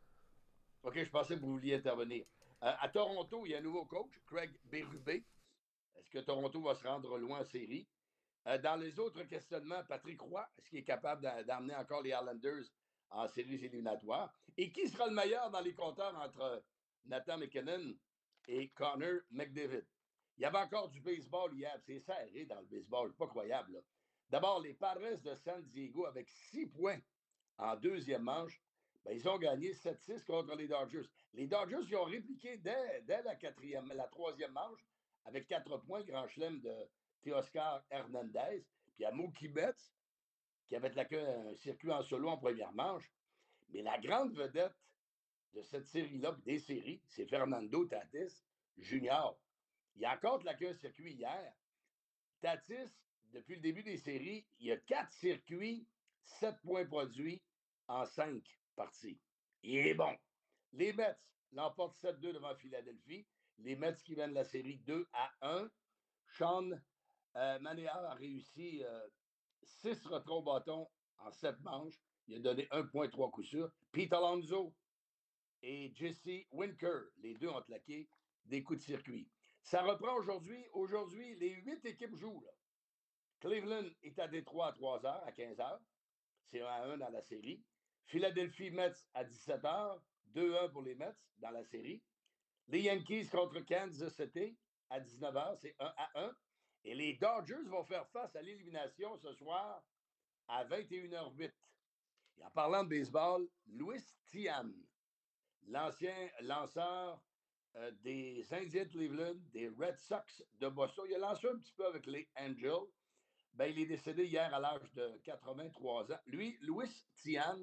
[SPEAKER 14] OK, je pensais que vous vouliez intervenir. Euh, à Toronto, il y a un nouveau coach, Craig Berube. Est-ce que Toronto va se rendre loin en série? Euh, dans les autres questionnements, Patrick Roy, est-ce qu'il est capable d'a- d'amener encore les Islanders en séries éliminatoires? Et qui sera le meilleur dans les compteurs entre Nathan McKinnon et Connor McDavid? Il y avait encore du baseball hier. C'est serré dans le baseball, pas croyable, là. D'abord, les Padres de San Diego, avec six points en deuxième manche, ben, ils ont gagné sept six contre les Dodgers. Les Dodgers, ils ont répliqué dès, dès la, quatrième, la troisième manche avec quatre points, le grand chelem de Teoscar Hernandez. Puis il y a Mookie Betts qui avait claqué un circuit en solo en première manche. Mais la grande vedette de cette série-là, des séries, c'est Fernando Tatis Junior. Il a encore claqué un circuit hier. Tatis, depuis le début des séries, il y a quatre circuits, sept points produits en cinq parties. Il est bon. Les Mets l'emportent sept deux devant Philadelphie. Les Mets qui mènent la série deux à un. Sean euh, Manaea a réussi euh, six retraits au bâton en sept manches. Il a donné un point trois coups sûrs. Pete Alonso et Jesse Winker, les deux ont claqué des coups de circuit. Ça reprend aujourd'hui. Aujourd'hui, les huit équipes jouent, là. Cleveland est à Détroit à trois heures, à quinze heures. C'est un à un dans la série. Philadelphie Mets à dix-sept heures. deux à un pour les Mets dans la série. Les Yankees contre Kansas City à dix-neuf heures. C'est un à un. Et les Dodgers vont faire face à l'élimination ce soir à vingt et une heures huit. Et en parlant de baseball, Louis Tian, l'ancien lanceur euh, des Indiens de Cleveland, des Red Sox de Boston, il a lancé un petit peu avec les Angels. Ben, il est décédé hier à l'âge de quatre-vingt-trois ans. Lui, Louis Tian,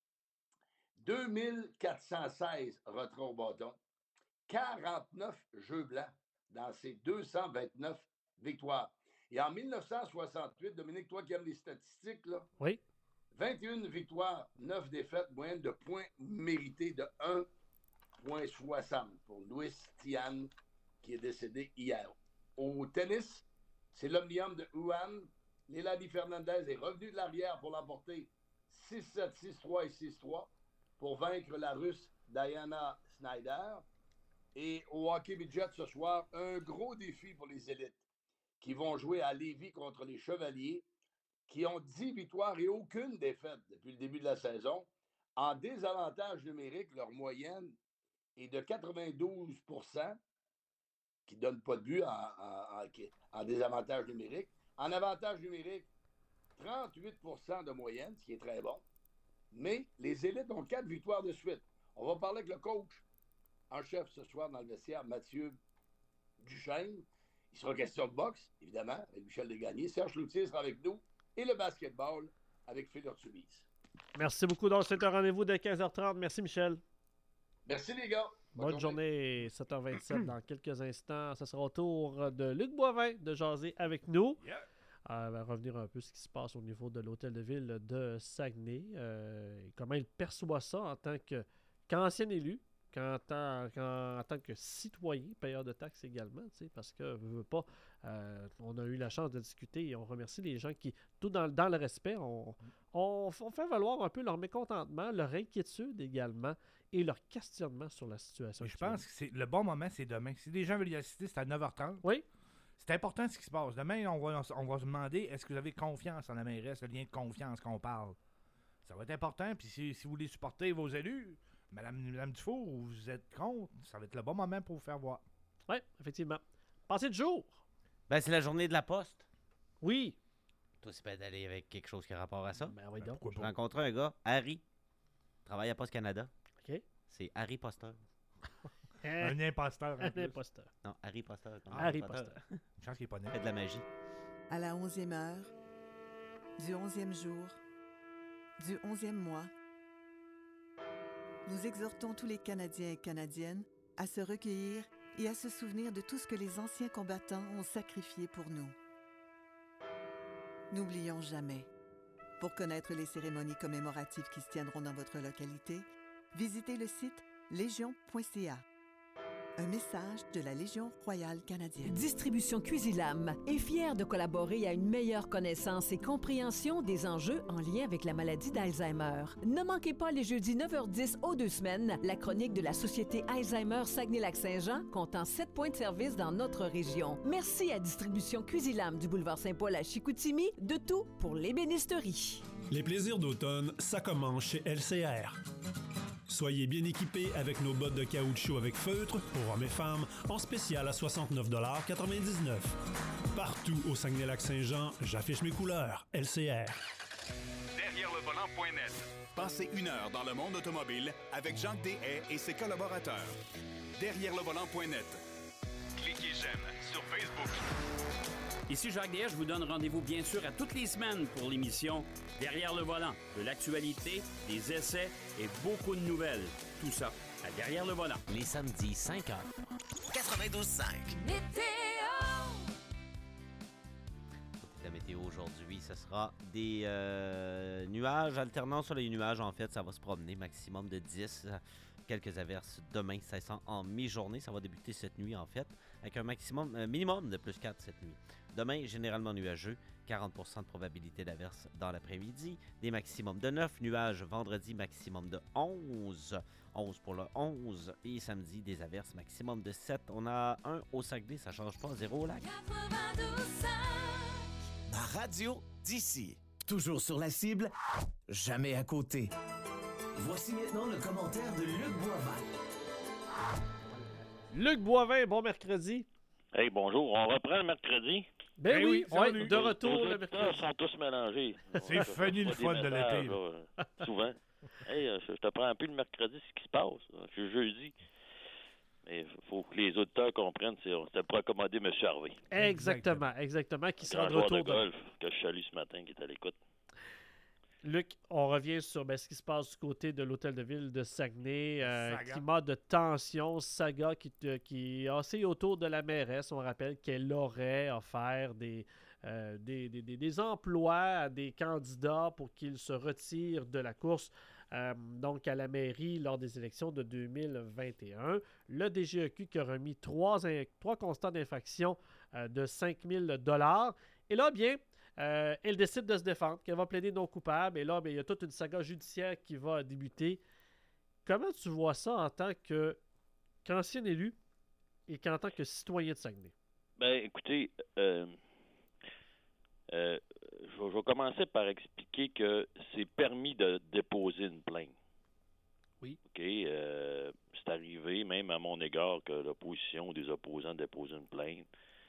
[SPEAKER 14] deux mille quatre cent seize retraits au bâton, quarante-neuf jeux blancs dans ses deux cent vingt-neuf victoires. Et en mille neuf cent soixante-huit, Dominique, toi qui aimes les statistiques, là,
[SPEAKER 1] oui.
[SPEAKER 14] vingt et une victoires, neuf défaites, moyenne de points mérités de un virgule soixante pour Louis Tian, qui est décédé hier. Au tennis, c'est l'Omnium de Wuhan. Lélanie Fernandez est revenue de l'arrière pour l'emporter six sept, six trois et six trois pour vaincre la Russe Diana Snyder. Et au hockey midget ce soir, un gros défi pour les élites qui vont jouer à Lévis contre les Chevaliers, qui ont dix victoires et aucune défaite depuis le début de la saison. En désavantage numérique, leur moyenne est de quatre-vingt-douze pour cent, qui ne donnent pas de but en, en, en, en désavantage numérique. En avantage numérique, trente-huit pour cent de moyenne, ce qui est très bon. Mais les élites ont quatre victoires de suite. On va parler avec le coach en chef ce soir dans le vestiaire, Mathieu Duchesne. Il sera question de boxe, évidemment, avec Michel Desgagnés. Serge Cloutier sera avec nous. Et le basketball avec Phil Ortubise.
[SPEAKER 1] Merci beaucoup. Donc, c'est un rendez-vous de quinze heures trente. Merci, Michel.
[SPEAKER 14] Merci, les gars.
[SPEAKER 1] Bonne, Bonne journée. journée. sept heures vingt-sept dans quelques instants. Ce sera au tour de Luc Boivin de jaser avec nous. Yeah. Euh, on va revenir un peu ce qui se passe au niveau de l'hôtel de ville de Saguenay. Euh, et comment il perçoit ça en tant que, qu'ancien élu. Qu'en tant, qu'en, en tant que citoyen, payeur de taxes également, parce que veut, veut pas, euh, on a eu la chance de discuter et on remercie les gens qui, tout dans, dans le respect, on, on, on fait valoir un peu leur mécontentement, leur inquiétude également et leur questionnement sur la situation.
[SPEAKER 2] Je pense que c'est, le bon moment, c'est demain. Si les gens veulent y assister, c'est à neuf heures trente.
[SPEAKER 1] Oui.
[SPEAKER 2] C'est important ce qui se passe. Demain, on va, on va se demander, est-ce que vous avez confiance en la mairesse, le lien de confiance qu'on parle. Ça va être important. Puis si, si vous voulez supporter vos élus, Madame, Madame Dufault, vous êtes contre, ça va être le bon moment pour vous faire voir.
[SPEAKER 1] Oui, effectivement. Passez de jour.
[SPEAKER 9] Ben, c'est la journée de la poste.
[SPEAKER 1] Oui.
[SPEAKER 9] Toi, c'est pas d'aller avec quelque chose qui a rapport à ça.
[SPEAKER 1] Ben oui, donc.
[SPEAKER 9] Je rencontre un gars, Harry, travaille à Poste Canada.
[SPEAKER 1] OK.
[SPEAKER 9] C'est Harry Posteur.
[SPEAKER 2] Un imposteur.
[SPEAKER 1] Un imposteur.
[SPEAKER 9] Non, Harry Posteur.
[SPEAKER 1] Ah, Harry Posteur.
[SPEAKER 2] Une chance qu'il n'est pas né.
[SPEAKER 9] Fait de la magie.
[SPEAKER 15] À la onzième heure, du onzième jour, du onzième mois, nous exhortons tous les Canadiens et Canadiennes à se recueillir et à se souvenir de tout ce que les anciens combattants ont sacrifié pour nous. N'oublions jamais. Pour connaître les cérémonies commémoratives qui se tiendront dans votre localité, visitez le site légion point c a. Un message de la Légion royale canadienne.
[SPEAKER 3] Distribution Cuisilam est fière de collaborer à une meilleure connaissance et compréhension des enjeux en lien avec la maladie d'Alzheimer. Ne manquez pas les jeudis neuf heures dix aux deux semaines, la chronique de la Société Alzheimer Saguenay-Lac-Saint-Jean, comptant sept points de service dans notre région. Merci à Distribution Cuisilam du boulevard Saint-Paul à Chicoutimi, de tout pour l'ébénisterie.
[SPEAKER 5] Les plaisirs d'automne, ça commence chez L C R. Soyez bien équipés avec nos bottes de caoutchouc avec feutre pour hommes et femmes en spécial à soixante-neuf quatre-vingt-dix-neuf. Partout au Saguenay-Lac-Saint-Jean, j'affiche mes couleurs. L C R.
[SPEAKER 16] Derrière le volant point net. Passez une heure dans le monde automobile avec Jacques Deshaies et ses collaborateurs. Derrière le volant point net. Cliquez j'aime sur Facebook.
[SPEAKER 17] Ici Jacques Deshaies, je vous donne rendez-vous bien sûr à toutes les semaines pour l'émission Derrière le volant. De l'actualité, des essais et beaucoup de nouvelles. Tout ça à Derrière le volant.
[SPEAKER 6] Les samedis cinq heures. quatre-vingt-douze cinq.
[SPEAKER 13] Météo!
[SPEAKER 9] La météo aujourd'hui, ce sera des euh, nuages alternants sur les nuages. En fait, ça va se promener maximum de dix. Quelques averses demain, cessant en mi-journée. Ça va débuter cette nuit, en fait, avec un maximum, un minimum de plus quatre cette nuit. Demain, généralement nuageux, quarante pour cent de probabilité d'averse dans l'après-midi. Des maximums de neuf nuages. Vendredi, maximum de onze. onze pour le onze. Et samedi, des averses maximum de sept. On a un au Saguenay, ça change pas. zéro au lac.
[SPEAKER 6] Ma radio d'ici. Toujours sur la cible, jamais à côté. Voici maintenant le commentaire de Luc Boivin.
[SPEAKER 1] Luc Boivin, bon mercredi.
[SPEAKER 18] Hey, bonjour. On reprend le mercredi?
[SPEAKER 1] Ben, ben oui, oui ouais, de retour
[SPEAKER 18] les,
[SPEAKER 1] le mercredi.
[SPEAKER 18] Ils sont tous mélangés.
[SPEAKER 2] C'est fini le fun de l'été.
[SPEAKER 18] Là, souvent. Hey, je te prends plus le mercredi, ce qui se passe. Je suis jeudi. Mais il faut que les auditeurs comprennent, c'est, c'était pour accommoder M. Harvey.
[SPEAKER 1] Exactement, exactement, qui sera de
[SPEAKER 18] retour.
[SPEAKER 1] retour.
[SPEAKER 18] De golf que je salue ce matin, qui est à l'écoute.
[SPEAKER 1] Luc, on revient sur ben, ce qui se passe du côté de l'hôtel de ville de Saguenay. Euh, climat de tension, saga qui, qui est assez autour de la mairesse. On rappelle qu'elle aurait offert des, euh, des, des, des, des emplois à des candidats pour qu'ils se retirent de la course. Euh, donc à la mairie lors des élections de deux mille vingt et un. Le D G E Q qui a remis trois, in- trois constats d'infraction euh, de cinq mille dollars. Et là, bien, euh, elle décide de se défendre, qu'elle va plaider non coupable. Et là, bien, il y a toute une saga judiciaire qui va débuter. Comment tu vois ça en tant que qu'ancien élu et qu'en tant que citoyen de Saguenay?
[SPEAKER 18] Ben, écoutez, euh, euh, je, vais, je vais commencer par expliquer que c'est permis de déposer une plainte.
[SPEAKER 1] Oui.
[SPEAKER 18] OK. Euh, c'est arrivé, même à mon égard, que l'opposition ou des opposants déposent une plainte.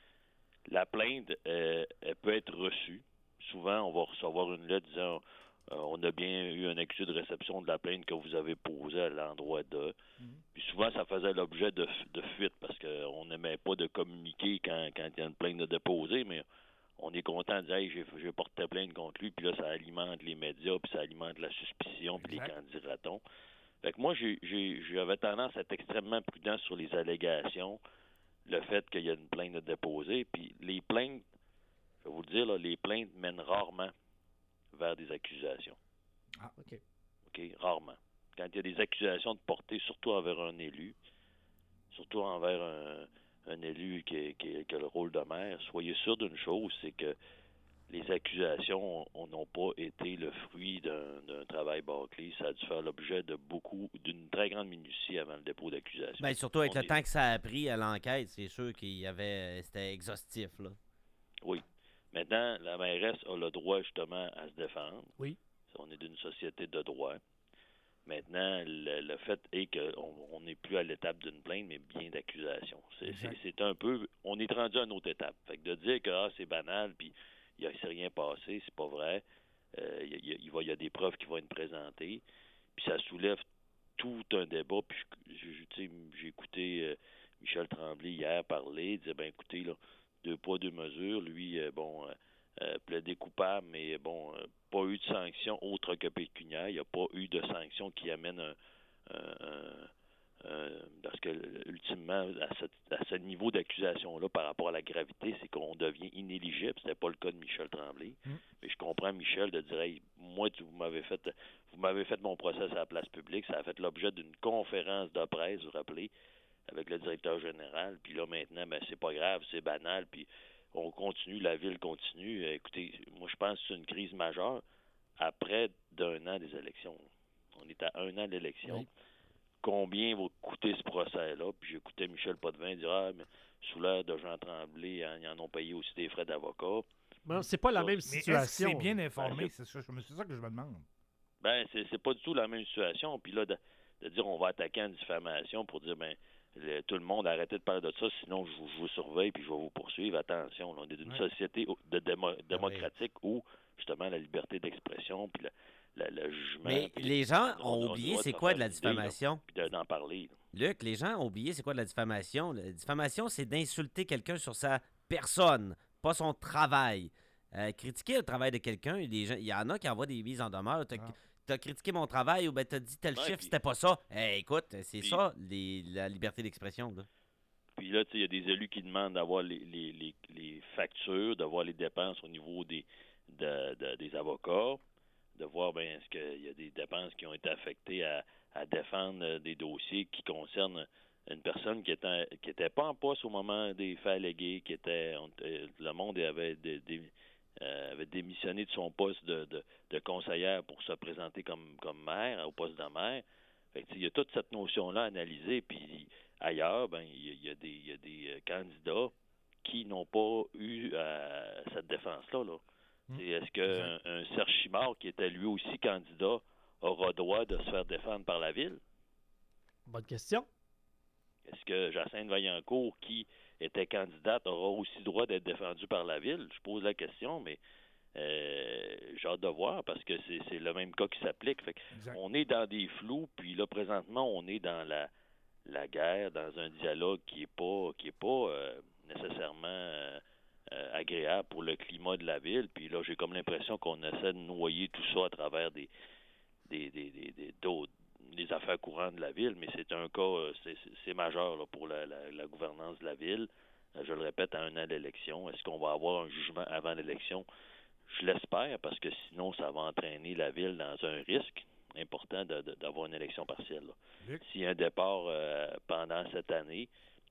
[SPEAKER 18] La plainte, euh, elle peut être reçue. Souvent, on va recevoir une lettre disant euh, on a bien eu un accusé de réception de la plainte que vous avez posée à l'endroit de. Mm-hmm. Puis souvent, ça faisait l'objet de, de fuite parce qu'on n'aimait pas de communiquer quand, quand il y a une plainte de déposer, mais on est content de dire hey, j'ai, j'ai porté plainte contre lui, puis là, ça alimente les médias, puis ça alimente la suspicion, puis les candidatons. Fait que moi, j'ai, j'ai, j'avais tendance à être extrêmement prudent sur les allégations, le fait qu'il y a une plainte de déposer, puis les plaintes, je vais vous le dire, là, les plaintes mènent rarement vers des accusations.
[SPEAKER 1] Ah, OK.
[SPEAKER 18] OK, rarement. Quand il y a des accusations de portée, surtout envers un élu, surtout envers un, un élu qui, qui, qui a le rôle de maire, soyez sûr d'une chose, c'est que les accusations n'ont pas été le fruit d'un, d'un travail bâclé. Ça a dû faire l'objet de beaucoup, d'une très grande minutie avant le dépôt d'accusation.
[SPEAKER 9] Bien, surtout avec
[SPEAKER 18] On
[SPEAKER 9] le
[SPEAKER 18] est...
[SPEAKER 9] temps que ça a pris à l'enquête, c'est sûr qu'il y avait, c'était exhaustif, là.
[SPEAKER 18] Oui. Maintenant, la mairesse a le droit, justement, à se défendre.
[SPEAKER 1] Oui.
[SPEAKER 18] On est d'une société de droit. Maintenant, le, le fait est qu'on n'est plus à l'étape d'une plainte, mais bien d'accusation. C'est, c'est, c'est un peu... On est rendu à une autre étape. Fait que de dire que ah, c'est banal, puis il ne s'est rien passé, c'est pas vrai. Euh, il, y a, il, va, il y a des preuves qui vont être présentées. Puis ça soulève tout un débat. Puis je, je, je, j'ai écouté euh, Michel Tremblay hier parler. Il disait, ben écoutez, là, deux poids, deux mesures. Lui, euh, bon, euh, euh, plaidé coupable, mais bon, euh, pas eu de sanction autre que pécuniaire. Il n'y a pas eu de sanction qui amène un... un, un Euh, parce que ultimement, à ce, à ce niveau d'accusation-là, par rapport à la gravité, c'est qu'on devient inéligible. C'était pas le cas de Michel Tremblay. Mm. Mais je comprends Michel de dire hey, moi, vous m'avez fait vous m'avez fait mon procès à la place publique, ça a fait l'objet d'une conférence de presse, vous vous rappelez, avec le directeur général, puis là maintenant, ben c'est pas grave, c'est banal, puis on continue, la ville continue. Écoutez, moi je pense que c'est une crise majeure après d'un an des élections. On est à un an d'élection. Oui. Combien va coûter ce procès-là? Puis j'écoutais Michel Potvin dire ah, mais sous l'ère de Jean Tremblay, hein, ils en ont payé aussi des frais d'avocat.
[SPEAKER 1] Non, c'est pas la même situation.
[SPEAKER 2] Mais est-ce que c'est bien informé? Ben, c'est, ça, c'est ça que je me demande.
[SPEAKER 18] Ben, c'est, c'est pas du tout la même situation. Puis là, de, de dire on va attaquer en diffamation pour dire ben le, tout le monde arrêtez de parler de ça, sinon je vous, je vous surveille puis je vais vous poursuivre. Attention, là, on est d'une ouais. société de démo, démocratique ouais. où justement la liberté d'expression puis la, la, le jugement.
[SPEAKER 9] Mais
[SPEAKER 18] puis
[SPEAKER 9] les gens ont oublié c'est quoi de la diffamation.
[SPEAKER 18] Puis d'en parler.
[SPEAKER 9] Là. Luc, les gens ont oublié c'est quoi de la diffamation. La diffamation, c'est d'insulter quelqu'un sur sa personne, pas son travail. Euh, critiquer le travail de quelqu'un, il y en a qui envoient des mises en demeure. T'as, ah. t'as critiqué mon travail ou ben t'as dit tel ouais, chiffre, puis, c'était pas ça. Hey, écoute, c'est puis, ça, les, la liberté d'expression. Là.
[SPEAKER 18] Puis là, il y a des élus qui demandent d'avoir les, les, les, les factures, d'avoir les dépenses au niveau des, de, de, des avocats, de voir ben est-ce qu'il y a des dépenses qui ont été affectées à, à défendre des dossiers qui concernent une personne qui était qui était pas en poste au moment des faits allégués, qui était on, le monde avait des, des Euh, avait démissionné de son poste de, de, de conseillère pour se présenter comme, comme maire, au poste de maire. Fait que, il y a toute cette notion-là analysée. Puis ailleurs, ben il y, y a des, y a des candidats qui n'ont pas eu euh, cette défense-là. Là. Mmh. Est-ce qu'un un Serge Chimard, qui était lui aussi candidat, aura droit de se faire défendre par la ville?
[SPEAKER 1] Bonne question.
[SPEAKER 18] Est-ce que Jacinthe Vaillancourt, qui était candidate, aura aussi droit d'être défendue par la ville? Je pose la question, mais euh, j'ai hâte de voir parce que c'est, c'est le même cas qui s'applique. Fait on est dans des flous, puis là, présentement, on est dans la, la guerre, dans un dialogue qui est pas qui est pas euh, nécessairement euh, euh, agréable pour le climat de la ville. Puis là, j'ai comme l'impression qu'on essaie de noyer tout ça à travers des des, des, des, des d'autres les affaires courantes de la ville, mais c'est un cas, c'est, c'est, c'est majeur là, pour la, la, la gouvernance de la ville. Je le répète, à un an d'élection. Est-ce qu'on va avoir un jugement avant l'élection? Je l'espère, parce que sinon, ça va entraîner la ville dans un risque important de, de, d'avoir une élection partielle. Là. S'il y a un départ euh, pendant cette année,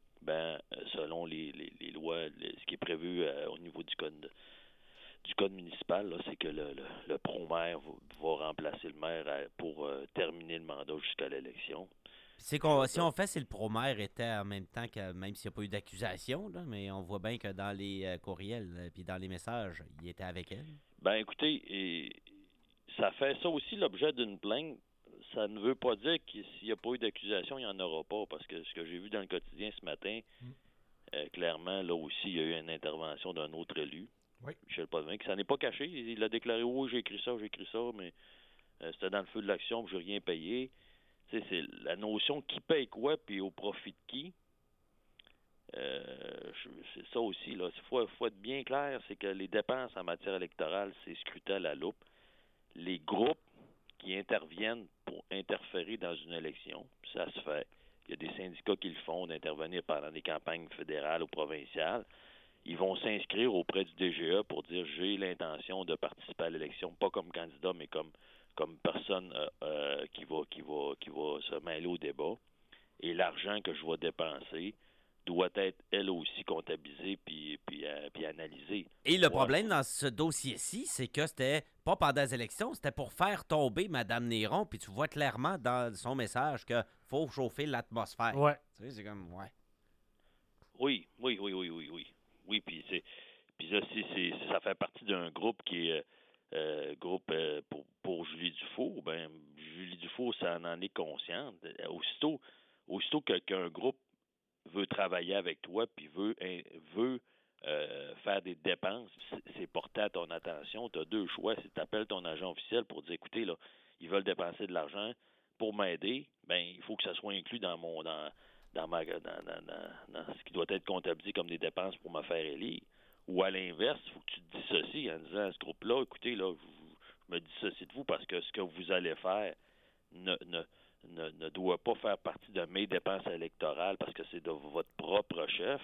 [SPEAKER 18] ben selon les, les, les lois, les, ce qui est prévu euh, au niveau du code de, du code municipal, là, c'est que le, le, le pro-maire va, va remplacer le maire à, pour euh, terminer le mandat jusqu'à l'élection.
[SPEAKER 9] C'est qu'on, si on fait, c'est le pro-maire était en même temps que, même s'il n'y a pas eu d'accusation, là, mais on voit bien que dans les euh, courriels euh, puis dans les messages, il était avec elle.
[SPEAKER 18] Ben écoutez, et ça fait ça aussi l'objet d'une plainte. Ça ne veut pas dire que s'il n'y a pas eu d'accusation, il n'y en aura pas, parce que ce que j'ai vu dans le quotidien ce matin, mm. euh, clairement, là aussi, il y a eu une intervention d'un autre élu,
[SPEAKER 2] oui.
[SPEAKER 18] Michel Potvin, qui s'en est pas caché. Il a déclaré, oui, j'ai écrit ça, j'ai écrit ça, mais euh, c'était dans le feu de l'action, puis j'ai rien payé. Tu sais, c'est la notion qui paye quoi, puis au profit de qui. Euh, c'est ça aussi, là. Il faut, faut être bien clair, c'est que les dépenses en matière électorale, c'est scruté à la loupe. Les groupes qui interviennent pour interférer dans une élection, ça se fait. Il y a des syndicats qui le font, d'intervenir pendant des campagnes fédérales ou provinciales. Ils vont s'inscrire auprès du D G E pour dire « j'ai l'intention de participer à l'élection », pas comme candidat, mais comme comme personne euh, euh, qui va qui va qui va se mêler au débat. Et l'argent que je vais dépenser doit être, elle aussi, comptabilisé puis, puis, euh, puis analysé.
[SPEAKER 9] Et le ouais. problème dans ce dossier-ci, c'est que c'était pas pendant les élections, c'était pour faire tomber Mme Néron, puis tu vois clairement dans son message qu'il faut chauffer l'atmosphère.
[SPEAKER 1] Ouais.
[SPEAKER 9] Tu sais, c'est comme, ouais.
[SPEAKER 18] Oui, oui, oui, oui, oui, oui. Oui, puis c'est, puis là, c'est, c'est, ça fait partie d'un groupe qui est euh, groupe euh, pour, pour Julie Dufault. Ben, Julie Dufault, ça en est consciente. Aussitôt, aussitôt que, qu'un groupe veut travailler avec toi, puis veut, veut euh, faire des dépenses, c'est porté à ton attention. Tu as deux choix. Si tu appelles ton agent officiel pour dire, écoutez, là, ils veulent dépenser de l'argent pour m'aider, ben il faut que ça soit inclus dans mon dans, dans, ma, dans, dans, dans, dans ce qui doit être comptabilisé comme des dépenses pour me faire élire. Ou à l'inverse, il faut que tu te dissocies en disant à ce groupe-là, écoutez, là, je, je me dissocie de vous parce que ce que vous allez faire ne, ne Ne, ne doit pas faire partie de mes dépenses électorales parce que c'est de votre propre chef.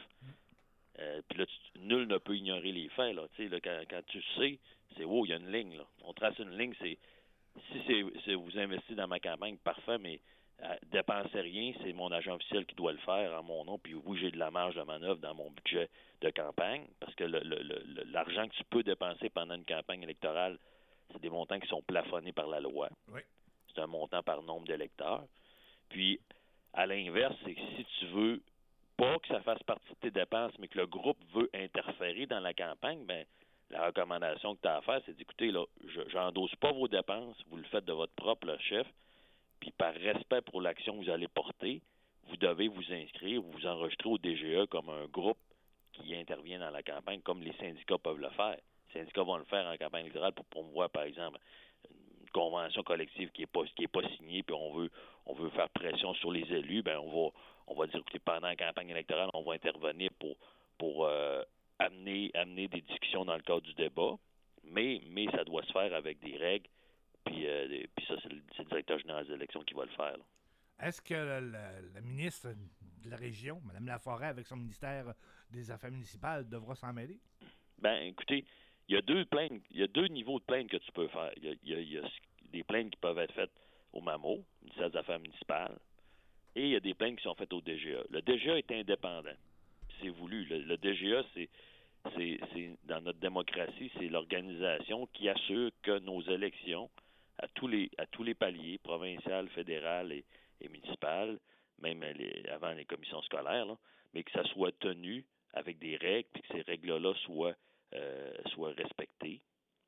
[SPEAKER 18] Euh, Puis là, tu, nul ne peut ignorer les faits. Là, là, quand, quand tu sais, c'est oh, il y a une ligne. Là. On trace une ligne, c'est si c'est, c'est vous investissez dans ma campagne, parfait, mais euh, dépensez rien, c'est mon agent officiel qui doit le faire en mon nom. Puis oui, j'ai de la marge de manœuvre dans mon budget de campagne parce que le, le, le, l'argent que tu peux dépenser pendant une campagne électorale, c'est des montants qui sont plafonnés par la loi.
[SPEAKER 2] Oui.
[SPEAKER 18] C'est un montant par nombre d'électeurs. Puis, à l'inverse, c'est que si tu veux pas que ça fasse partie de tes dépenses, mais que le groupe veut interférer dans la campagne, ben la recommandation que tu as à faire, c'est d'écouter, là, je n'endosse pas vos dépenses, vous le faites de votre propre chef, puis par respect pour l'action que vous allez porter, vous devez vous inscrire, vous vous enregistrer au D G E comme un groupe qui intervient dans la campagne, comme les syndicats peuvent le faire. Les syndicats vont le faire en campagne électorale pour promouvoir, par exemple, convention collective qui est pas qui est pas signée, puis on veut on veut faire pression sur les élus, ben on va on va dire écoutez, pendant la campagne électorale, on va intervenir pour pour euh, amener amener des discussions dans le cadre du débat, mais mais ça doit se faire avec des règles, puis euh, des, puis ça c'est le, c'est le directeur général des élections qui va le faire. Là.
[SPEAKER 2] Est-ce que le, le, le ministre de la région, Mme Laforêt, avec son ministère des Affaires municipales, devra s'en mêler?
[SPEAKER 18] Ben écoutez, il y a deux plaintes, il y a deux niveaux de plaintes que tu peux faire. Il y a, il y a, il y a des plaintes qui peuvent être faites au M A M O, ministère des Affaires municipales, et il y a des plaintes qui sont faites au D G E. Le D G E est indépendant. C'est voulu. Le, le D G E, c'est, c'est, c'est dans notre démocratie, c'est l'organisation qui assure que nos élections, à tous les à tous les paliers, provinciales, fédérales et, et municipales, même les, avant les commissions scolaires, là, mais que ça soit tenu avec des règles, puis que ces règles-là soient Euh, soit respecté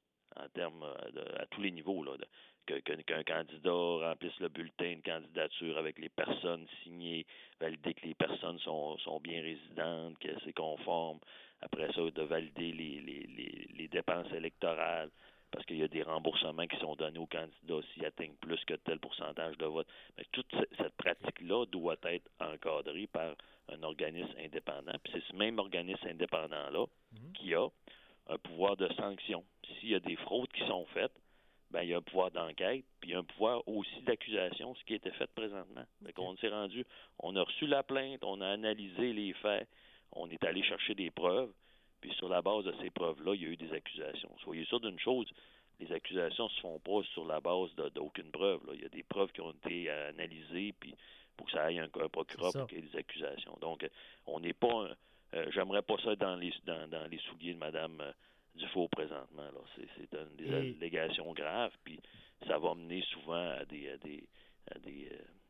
[SPEAKER 18] en termes de, à tous les niveaux, là, de, que, que, qu'un candidat remplisse le bulletin de candidature avec les personnes signées, valider que les personnes sont, sont bien résidentes, que c'est conforme. Après ça, de valider les, les, les, les dépenses électorales, parce qu'il y a des remboursements qui sont donnés aux candidats s'ils atteignent plus que tel pourcentage de vote. Mais toute cette pratique-là doit être encadrée par un organisme indépendant. Puis c'est ce même organisme indépendant-là mmh. qui a un pouvoir de sanction. S'il y a des fraudes qui sont faites, ben il y a un pouvoir d'enquête, puis il y a un pouvoir aussi d'accusation, ce qui a été fait présentement. Okay. Donc on s'est rendu, on a reçu la plainte, on a analysé les faits, on est allé chercher des preuves, puis sur la base de ces preuves-là, il y a eu des accusations. Soyez sûr d'une chose, les accusations ne se font pas sur la base de, d'aucune preuve. Là. Il y a des preuves qui ont été analysées, puis pour que ça aille un, un procureur pour qu'il y ait des accusations. Donc, on n'est pas... Euh, j'aimerais pas ça dans les dans, dans les souliers de Mme euh, Dufault présentement. Là. C'est, c'est une, des Et... allégations graves, puis ça va mener souvent à des... À des, à des euh,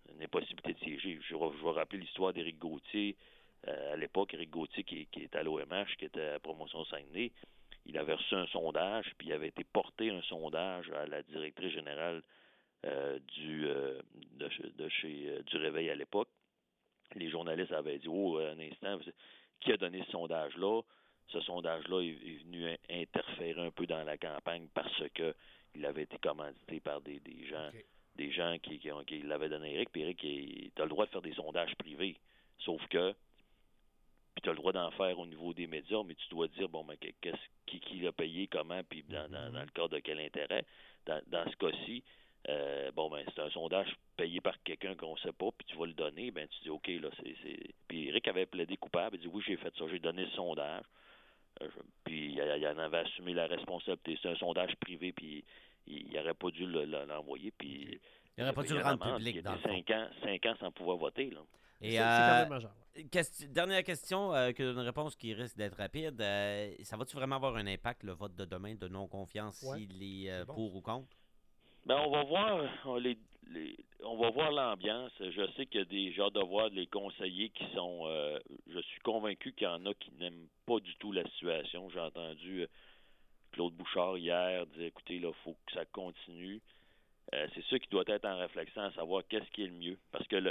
[SPEAKER 18] une impossibilité de siéger. Je vais, je vais rappeler l'histoire d'Éric Gauthier. Euh, à l'époque, Éric Gauthier, qui, qui était à l'O M H, qui était à Promotion Saguenay, il avait reçu un sondage, puis il avait été porté un sondage à la directrice générale euh, du, euh, de, de chez euh, du Réveil à l'époque. Les journalistes avaient dit, oh, un instant, qui a donné ce sondage-là? Ce sondage-là est, est venu interférer un peu dans la campagne parce que il avait été commandité par des, des gens okay. des gens qui, qui, qui l'avaient donné à Éric. Puis Éric, tu as le droit de faire des sondages privés. Sauf que, puis tu as le droit d'en faire au niveau des médias, mais tu dois dire, bon, mais qu'est-ce qui, qui l'a payé, comment, puis dans, dans, dans le cadre de quel intérêt. Dans, dans ce cas-ci, euh, bon, ben c'est un sondage payé par quelqu'un qu'on ne sait pas, puis tu vas le donner, ben tu dis, OK, là, c'est... c'est... Puis Éric avait plaidé coupable, il dit, oui, j'ai fait ça, j'ai donné le sondage. Euh, je... Puis il, il en avait assumé la responsabilité. C'est un sondage privé, puis il n'aurait pas dû le, le, l'envoyer, puis...
[SPEAKER 9] Il n'aurait pas dû le rendre public, dans le fond.
[SPEAKER 18] cinq ans, cinq ans sans pouvoir voter, là.
[SPEAKER 9] Et
[SPEAKER 1] c'est,
[SPEAKER 9] euh,
[SPEAKER 1] c'est quand même majeur.
[SPEAKER 9] Question, dernière question, euh, que une réponse qui risque d'être rapide. Euh, ça va-tu vraiment avoir un impact, le vote de demain, de non-confiance, ouais. s'il est euh, bon. pour ou contre?
[SPEAKER 18] Ben, on va voir on, les, les, on va voir l'ambiance. Je sais qu'il y a des genres de voir les conseillers qui sont... Euh, je suis convaincu qu'il y en a qui n'aiment pas du tout la situation. J'ai entendu euh, Claude Bouchard hier dire, écoutez, là, il faut que ça continue. Euh, c'est ça qui doit être en réflexion, à savoir qu'est-ce qui est le mieux. Parce que le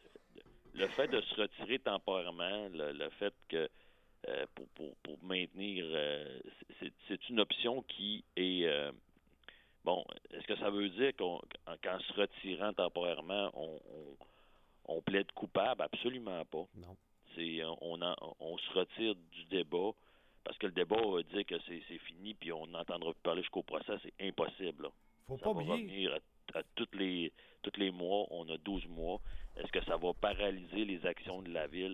[SPEAKER 18] Le fait de se retirer temporairement, le, le fait que euh, pour, pour, pour maintenir, euh, c'est, c'est une option qui est... Euh, bon, est-ce que ça veut dire qu'en qu'en se retirant temporairement, on, on, on plaide coupable? Absolument pas.
[SPEAKER 9] Non.
[SPEAKER 18] C'est, on, en, on se retire du débat, parce que le débat va dire que c'est, c'est fini, puis on n'entendra plus parler jusqu'au procès, c'est impossible. Là.
[SPEAKER 2] Faut
[SPEAKER 18] ça
[SPEAKER 2] pas
[SPEAKER 18] va
[SPEAKER 2] oublier...
[SPEAKER 18] revenir à, à toutes les, tous les mois, on a douze mois. Est-ce que ça va paralyser les actions de la ville?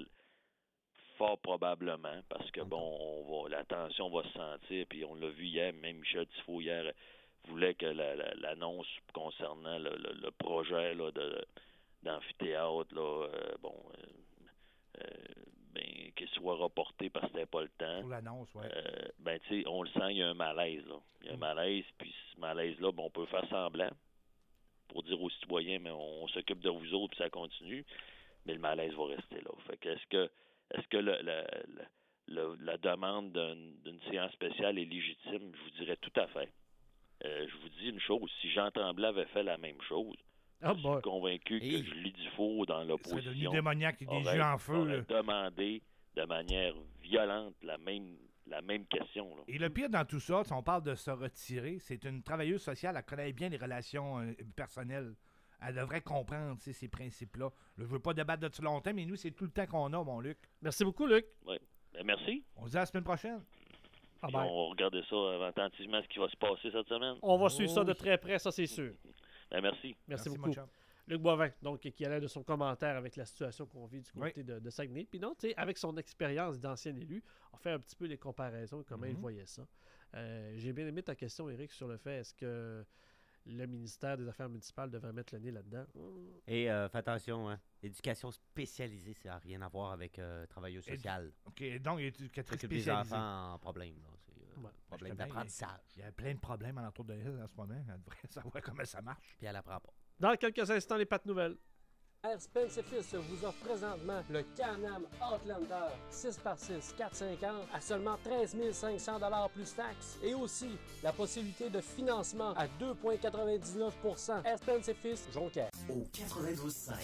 [SPEAKER 18] Fort probablement, parce que, bon, on va, la tension va se sentir, puis on l'a vu hier, même Michel Tifo hier voulait que la, la, l'annonce concernant le, le, le projet là, de, d'amphithéâtre, là, euh, bon, euh, euh, ben, qu'il soit reporté parce que c'était pas le temps.
[SPEAKER 2] Pour l'annonce, oui.
[SPEAKER 18] Euh, ben, tu sais, on le sent, il y a un malaise, là. Il y a un malaise, puis ce malaise-là, ben, on peut faire semblant pour dire aux citoyens, mais on, on s'occupe de vous autres, puis ça continue, mais le malaise va rester là. Fait que est-ce que est-ce que le, le, le, le, la demande d'une, d'une séance spéciale est légitime? Je vous dirais tout à fait. Euh, je vous dis une chose, si Jean Tremblay avait fait la même chose,
[SPEAKER 1] oh
[SPEAKER 18] je
[SPEAKER 1] boy.
[SPEAKER 18] suis convaincu
[SPEAKER 9] hey.
[SPEAKER 18] que Julie Dufault, dans l'opposition,
[SPEAKER 2] c'est devenu démoniaque, des
[SPEAKER 18] aurait,
[SPEAKER 2] yeux en feu.
[SPEAKER 18] aurait
[SPEAKER 2] Là.
[SPEAKER 18] demandé de manière violente la même la même question. Là.
[SPEAKER 2] Et le pire dans tout ça, si on parle de se retirer, c'est une travailleuse sociale, elle connaît bien les relations euh, personnelles. Elle devrait comprendre ces principes-là. Je ne veux pas débattre de tout longtemps, mais nous, c'est tout le temps qu'on a, mon Luc.
[SPEAKER 1] Merci beaucoup, Luc.
[SPEAKER 18] Oui. Ben, merci.
[SPEAKER 2] On se dit à la semaine prochaine.
[SPEAKER 18] Ah ben. On va regarder ça attentivement, ce qui va se passer cette semaine.
[SPEAKER 1] On va suivre oh. ça de très près, ça, c'est sûr.
[SPEAKER 18] Ben, merci.
[SPEAKER 1] Merci, merci beaucoup. Luc Boivin, donc, qui allait de son commentaire avec la situation qu'on vit du côté oui. de, de Saguenay. Puis non, tu sais, avec son expérience d'ancien élu, on fait un petit peu les comparaisons et comment mm-hmm. il voyait ça. Euh, j'ai bien aimé ta question, Éric, sur le fait, est-ce que le ministère des Affaires municipales devrait mettre le nez là-dedans?
[SPEAKER 9] Et euh, fais attention, hein. Éducation spécialisée, ça n'a rien à voir avec euh, travailleuse sociale.
[SPEAKER 2] OK, donc éducatrice
[SPEAKER 9] spécialisée.
[SPEAKER 2] spécialisée.
[SPEAKER 9] Des enfants en problème, là. C'est euh, ouais. problème Justement, d'apprentissage.
[SPEAKER 2] Il y a plein de problèmes alentour de elle en ce moment. Elle devrait savoir comment ça marche.
[SPEAKER 9] Puis elle apprend pas.
[SPEAKER 1] Dans quelques instants, les pattes nouvelles.
[SPEAKER 19] Air Spence et Fils vous offre présentement le Can-Am Outlander six par six quatre cent cinquante à seulement treize mille cinq cents dollars plus taxes et aussi la possibilité de financement à deux virgule quatre-vingt-dix-neuf pour cent. Air Spence et Fils, Jonquière.
[SPEAKER 6] Au quatre-vingt-douze cinq.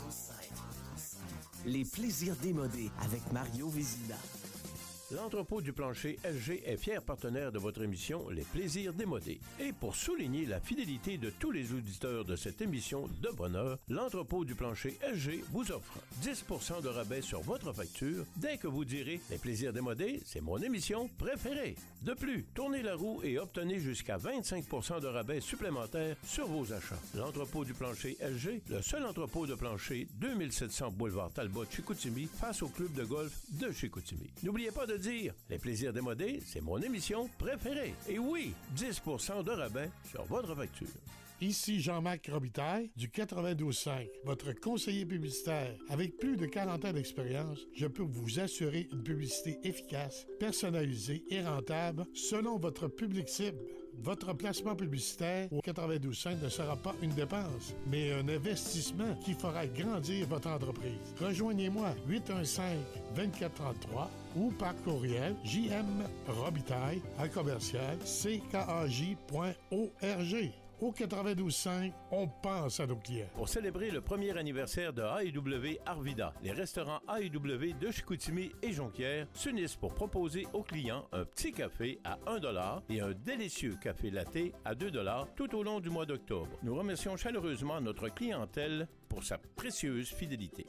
[SPEAKER 6] Les plaisirs démodés avec Mario Vézina.
[SPEAKER 20] L'entrepôt du plancher L G est fier partenaire de votre émission Les Plaisirs démodés. Et pour souligner la fidélité de tous les auditeurs de cette émission de bonheur, l'entrepôt du plancher L G vous offre dix pour cent de rabais sur votre facture dès que vous direz Les Plaisirs démodés, c'est mon émission préférée. De plus, tournez la roue et obtenez jusqu'à vingt-cinq pour cent de rabais supplémentaires sur vos achats. L'entrepôt du plancher L G, le seul entrepôt de plancher deux mille sept cents boulevard Talbot, Chicoutimi, face au club de golf de Chicoutimi. N'oubliez pas de dire Les Plaisirs démodés, c'est mon émission préférée. Et oui, dix pour cent de rabais sur votre facture.
[SPEAKER 10] Ici Jean-Marc Robitaille du quatre-vingt-douze cinq, votre conseiller publicitaire. Avec plus de quarante ans d'expérience, je peux vous assurer une publicité efficace, personnalisée et rentable selon votre public cible.
[SPEAKER 21] Votre placement publicitaire au quatre-vingt-douze cinq ne sera pas une dépense, mais un investissement qui fera grandir votre entreprise. Rejoignez-moi huit un cinq, vingt-quatre trente-trois ou par courriel jmrobitaille à commercial ckaj point org. Au quatre-vingt-douze cinq, on pense à nos clients.
[SPEAKER 20] Pour célébrer le premier anniversaire de A et W Arvida, les restaurants A et W de Chicoutimi et Jonquière s'unissent pour proposer aux clients un petit café à un dollar et un délicieux café latte à deux dollars tout au long du mois d'octobre. Nous remercions chaleureusement notre clientèle pour sa précieuse fidélité.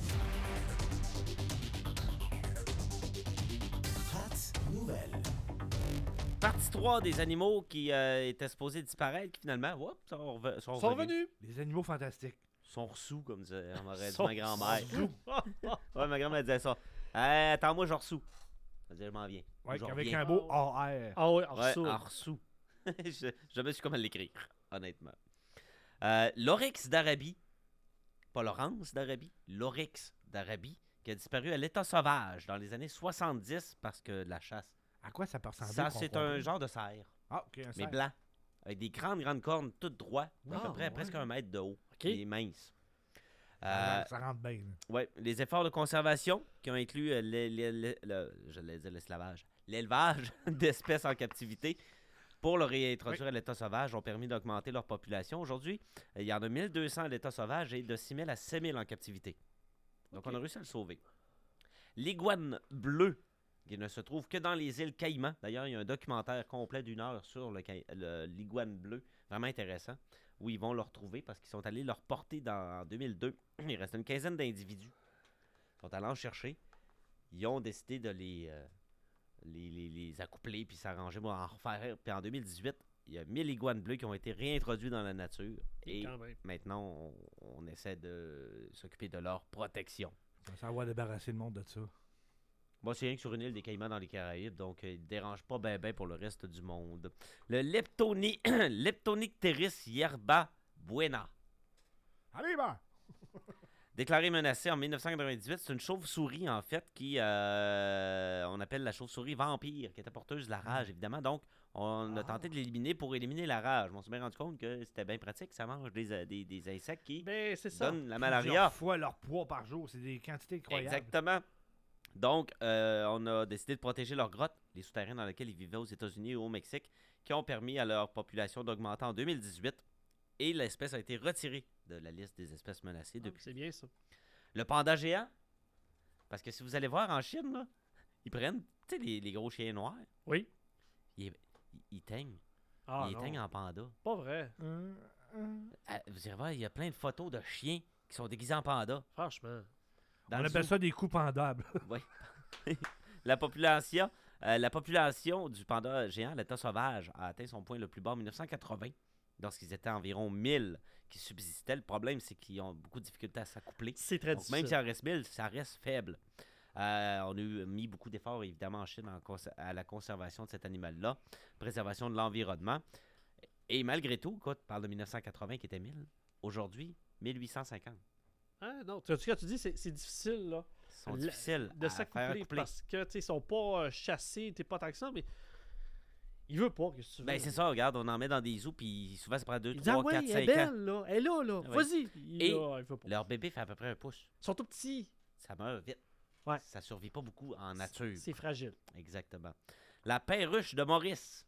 [SPEAKER 9] Nouvelle. Partie trois des animaux qui euh, étaient supposés disparaître, qui finalement, whoop, sont, rev- sont,
[SPEAKER 2] Sont
[SPEAKER 9] revenus.
[SPEAKER 2] revenus. Les animaux fantastiques.
[SPEAKER 9] Sont ressous, comme disait, on aurait dit
[SPEAKER 2] Sont
[SPEAKER 9] ma grand-mère.
[SPEAKER 2] ressous.
[SPEAKER 9] Ouais, ma grand-mère disait ça. Hey, attends-moi, je ressous. Ça veut dire, je m'en viens.
[SPEAKER 2] Ouais,
[SPEAKER 9] Je
[SPEAKER 2] avec
[SPEAKER 9] reviens.
[SPEAKER 2] un beau A R.
[SPEAKER 1] Ah oui,
[SPEAKER 9] Ouais,
[SPEAKER 1] Arsou.
[SPEAKER 9] Arsou. je, je me suis comment l'écrire, honnêtement. Euh, L'oryx d'Arabie, pas Laurence d'Arabie, l'oryx d'Arabie, qui a disparu à l'état sauvage dans les années soixante-dix parce que de la chasse.
[SPEAKER 2] À quoi ça peut ressembler?
[SPEAKER 9] Ça,
[SPEAKER 2] qu'on
[SPEAKER 9] c'est
[SPEAKER 2] comprend?
[SPEAKER 9] un genre de cerf.
[SPEAKER 2] Ah, ok, un
[SPEAKER 9] Mais
[SPEAKER 2] cerf.
[SPEAKER 9] blanc. Avec des grandes, grandes cornes, toutes droites, à
[SPEAKER 2] Ah,
[SPEAKER 9] peu près
[SPEAKER 2] ouais.
[SPEAKER 9] presque un mètre de haut.
[SPEAKER 1] Ok.
[SPEAKER 9] Et minces.
[SPEAKER 2] Ça,
[SPEAKER 9] Euh,
[SPEAKER 2] rentre- ça rentre bien. là.
[SPEAKER 9] Ouais, les efforts de conservation qui ont inclus euh, l'é- l'é- l'é- le- je l'ai dit l'esclavage, l'élevage d'espèces en captivité pour le réintroduire à l'état sauvage ont permis d'augmenter leur population. Aujourd'hui, euh, il y en a mille deux cents à l'état sauvage et de six mille à sept mille en captivité. Donc,
[SPEAKER 1] Ok.
[SPEAKER 9] on a réussi à le sauver. L'iguane bleue, qui ne se trouve que dans les îles Caïmans. D'ailleurs, il y a un documentaire complet d'une heure sur le, caï- le- l'iguane bleu, vraiment intéressant, où ils vont le retrouver parce qu'ils sont allés le reporter dans, en deux mille deux. Il reste une quinzaine d'individus. Ils sont allés en chercher. Ils ont décidé de les, euh, les, les, les accoupler puis s'arranger pour en refaire. Puis en deux mille dix-huit, il y a mille iguanes bleues qui ont été réintroduits dans la nature.
[SPEAKER 1] Et
[SPEAKER 9] Et
[SPEAKER 1] quand même.
[SPEAKER 9] maintenant, on, on essaie de s'occuper de leur protection.
[SPEAKER 2] Ça va débarrasser le monde de ça.
[SPEAKER 9] Bon, c'est rien que sur une île des Caïmans dans les Caraïbes, donc euh, il ne dérange pas ben ben pour le reste du monde. Le Leptoni... Leptonicteris yerba buena.
[SPEAKER 2] Allez, ben!
[SPEAKER 9] Déclaré menacé en dix-neuf cent quatre-vingt-dix-huit, c'est une chauve-souris, en fait, qui, euh, on appelle la chauve-souris vampire, qui était porteuse de la rage, évidemment. Donc, on a tenté de l'éliminer pour éliminer la rage. On s'est bien rendu compte que c'était bien pratique, ça mange des, euh, des, des insectes qui
[SPEAKER 1] Ben, c'est ça.
[SPEAKER 9] donnent la
[SPEAKER 2] Plusieurs
[SPEAKER 9] malaria.
[SPEAKER 2] fois leur poids par jour. C'est des quantités incroyables.
[SPEAKER 9] Exactement. Donc, euh, on a décidé de protéger leurs grottes, les souterrains dans lesquels ils vivaient aux États-Unis et au Mexique, qui ont permis à leur population d'augmenter en deux mille dix-huit. Et l'espèce a été retirée de la liste des espèces menacées depuis.
[SPEAKER 1] C'est bien ça.
[SPEAKER 9] Le panda géant, parce que si vous allez voir en Chine, là, ils prennent, tu sais, les, les gros chiens noirs.
[SPEAKER 1] Oui.
[SPEAKER 9] Ils, ils, ils teignent.
[SPEAKER 1] Ah,
[SPEAKER 9] ils
[SPEAKER 1] non.
[SPEAKER 9] teignent en panda.
[SPEAKER 1] Pas vrai.
[SPEAKER 2] Euh, euh.
[SPEAKER 9] Ah, vous irez voir, il y a plein de photos de chiens qui sont déguisés en panda.
[SPEAKER 1] Franchement.
[SPEAKER 9] Dans
[SPEAKER 2] On
[SPEAKER 9] le
[SPEAKER 2] appelle
[SPEAKER 9] zoo.
[SPEAKER 2] ça des coups pendables.
[SPEAKER 9] Oui. la population, euh, la population du panda géant à l'état sauvage a atteint son point le plus bas en dix-neuf cent quatre-vingts, lorsqu'ils étaient environ mille qui subsistaient. Le problème, c'est qu'ils ont beaucoup de difficultés à s'accoupler.
[SPEAKER 1] C'est très
[SPEAKER 9] Donc,
[SPEAKER 1] difficile.
[SPEAKER 9] même s'il en reste mille, ça reste faible. Euh, on a eu, mis beaucoup d'efforts, évidemment, en Chine en cons- à la conservation de cet animal-là, préservation de l'environnement. Et malgré tout, écoute, on parle de dix-neuf cent quatre-vingts qui était mille. Aujourd'hui, mille huit cent cinquante.
[SPEAKER 1] Ah non, tu sais, quand tu dis c'est c'est difficile là.
[SPEAKER 9] Ils sont
[SPEAKER 1] La-
[SPEAKER 9] difficiles
[SPEAKER 1] de
[SPEAKER 9] à
[SPEAKER 1] s'accoupler
[SPEAKER 9] faire accoupler.
[SPEAKER 1] parce que tu sais ils sont pas euh, chassés, t'es pas tant que ça, mais il veut pas que tu veux.
[SPEAKER 9] Ben, c'est ça, regarde, on en met dans des zoos, puis souvent, ça prend deux,
[SPEAKER 1] Il dit, ah
[SPEAKER 9] trois,
[SPEAKER 1] ouais,
[SPEAKER 9] quatre,
[SPEAKER 1] elle est
[SPEAKER 9] cinq ans.
[SPEAKER 1] belle là, elle est là là,
[SPEAKER 9] Ah oui.
[SPEAKER 1] vas-y. Il,
[SPEAKER 9] Et
[SPEAKER 1] là, il veut pas.
[SPEAKER 9] leur bébé fait à peu près un pouce.
[SPEAKER 1] Ils sont tout petits.
[SPEAKER 9] Ça meurt vite.
[SPEAKER 1] Ouais.
[SPEAKER 9] Ça survit pas beaucoup en nature.
[SPEAKER 1] C'est fragile.
[SPEAKER 9] Exactement. La perruche de Maurice.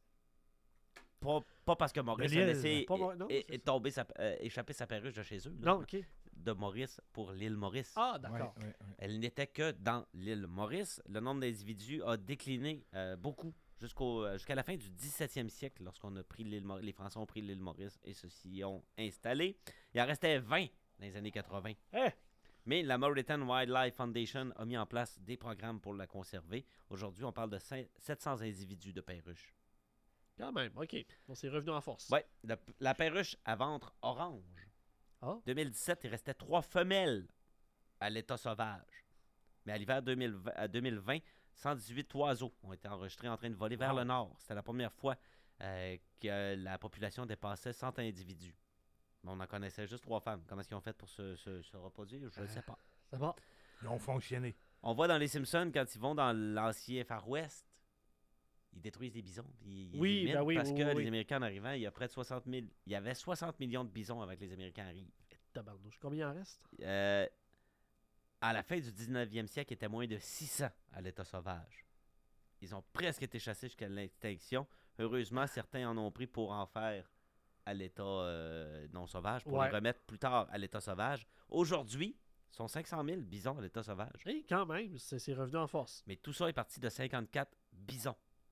[SPEAKER 9] Pas, pas parce que Maurice
[SPEAKER 1] De
[SPEAKER 9] a
[SPEAKER 1] l'île.
[SPEAKER 9] laissé
[SPEAKER 1] Pas Mau- non,
[SPEAKER 9] é-
[SPEAKER 1] c'est
[SPEAKER 9] é- tomber sa, euh, échapper sa perruche de chez eux. là.
[SPEAKER 1] Non, ok.
[SPEAKER 9] De Maurice pour l'île Maurice.
[SPEAKER 1] Ah, d'accord.
[SPEAKER 2] Ouais, ouais, ouais.
[SPEAKER 9] Elle n'était que dans l'île Maurice. Le nombre d'individus a décliné euh, beaucoup jusqu'au, euh, jusqu'à la fin du dix-septième siècle, lorsqu'on a pris l'île Mau- les Français ont pris l'île Maurice et se s'y ont installés. Il en restait vingt dans les années quatre-vingts.
[SPEAKER 1] Eh!
[SPEAKER 9] Mais la Mauritania Wildlife Foundation a mis en place des programmes pour la conserver. Aujourd'hui, on parle de cinq- sept cents individus de perruches.
[SPEAKER 1] Quand même, ok. On s'est revenu en force.
[SPEAKER 9] Oui, la, la perruche à ventre orange.
[SPEAKER 1] Ah.
[SPEAKER 9] deux mille dix-sept, il restait trois femelles à l'état sauvage. Mais à l'hiver deux mille vingt, à deux mille vingt, cent dix-huit oiseaux ont été enregistrés en train de voler vers
[SPEAKER 1] Wow.
[SPEAKER 9] le nord. C'était la première fois euh, que la population dépassait cent individus. Mais on en connaissait juste trois femmes. Comment est-ce qu'ils ont fait pour se, se- se reproduire? Je ne sais pas.
[SPEAKER 1] Ça va.
[SPEAKER 2] Ils ont fonctionné.
[SPEAKER 9] On voit dans les Simpsons, quand ils vont dans l'ancien Far West, ils détruisent des bisons. Ils, ils
[SPEAKER 1] Oui,
[SPEAKER 9] éliminent
[SPEAKER 1] ben oui,
[SPEAKER 9] parce
[SPEAKER 1] oui,
[SPEAKER 9] que
[SPEAKER 1] oui,
[SPEAKER 9] les
[SPEAKER 1] oui.
[SPEAKER 9] Américains, en arrivant, il y a près de soixante mille. Il y avait soixante millions de bisons avant que les Américains arrivent.
[SPEAKER 1] Tabarnouche. Combien il en reste?
[SPEAKER 9] Euh, à la fin du dix-neuvième siècle, il était moins de six cents à l'état sauvage. Ils ont presque été chassés jusqu'à l'extinction. Heureusement, certains en ont pris pour en faire à l'état euh, non sauvage, pour
[SPEAKER 1] Ouais.
[SPEAKER 9] les remettre plus tard à l'état sauvage. Aujourd'hui, ils sont cinq cent mille bisons à l'état sauvage.
[SPEAKER 1] Hey, quand même, c'est c'est revenu en force.
[SPEAKER 9] Mais tout ça est parti de cinquante-quatre bisons.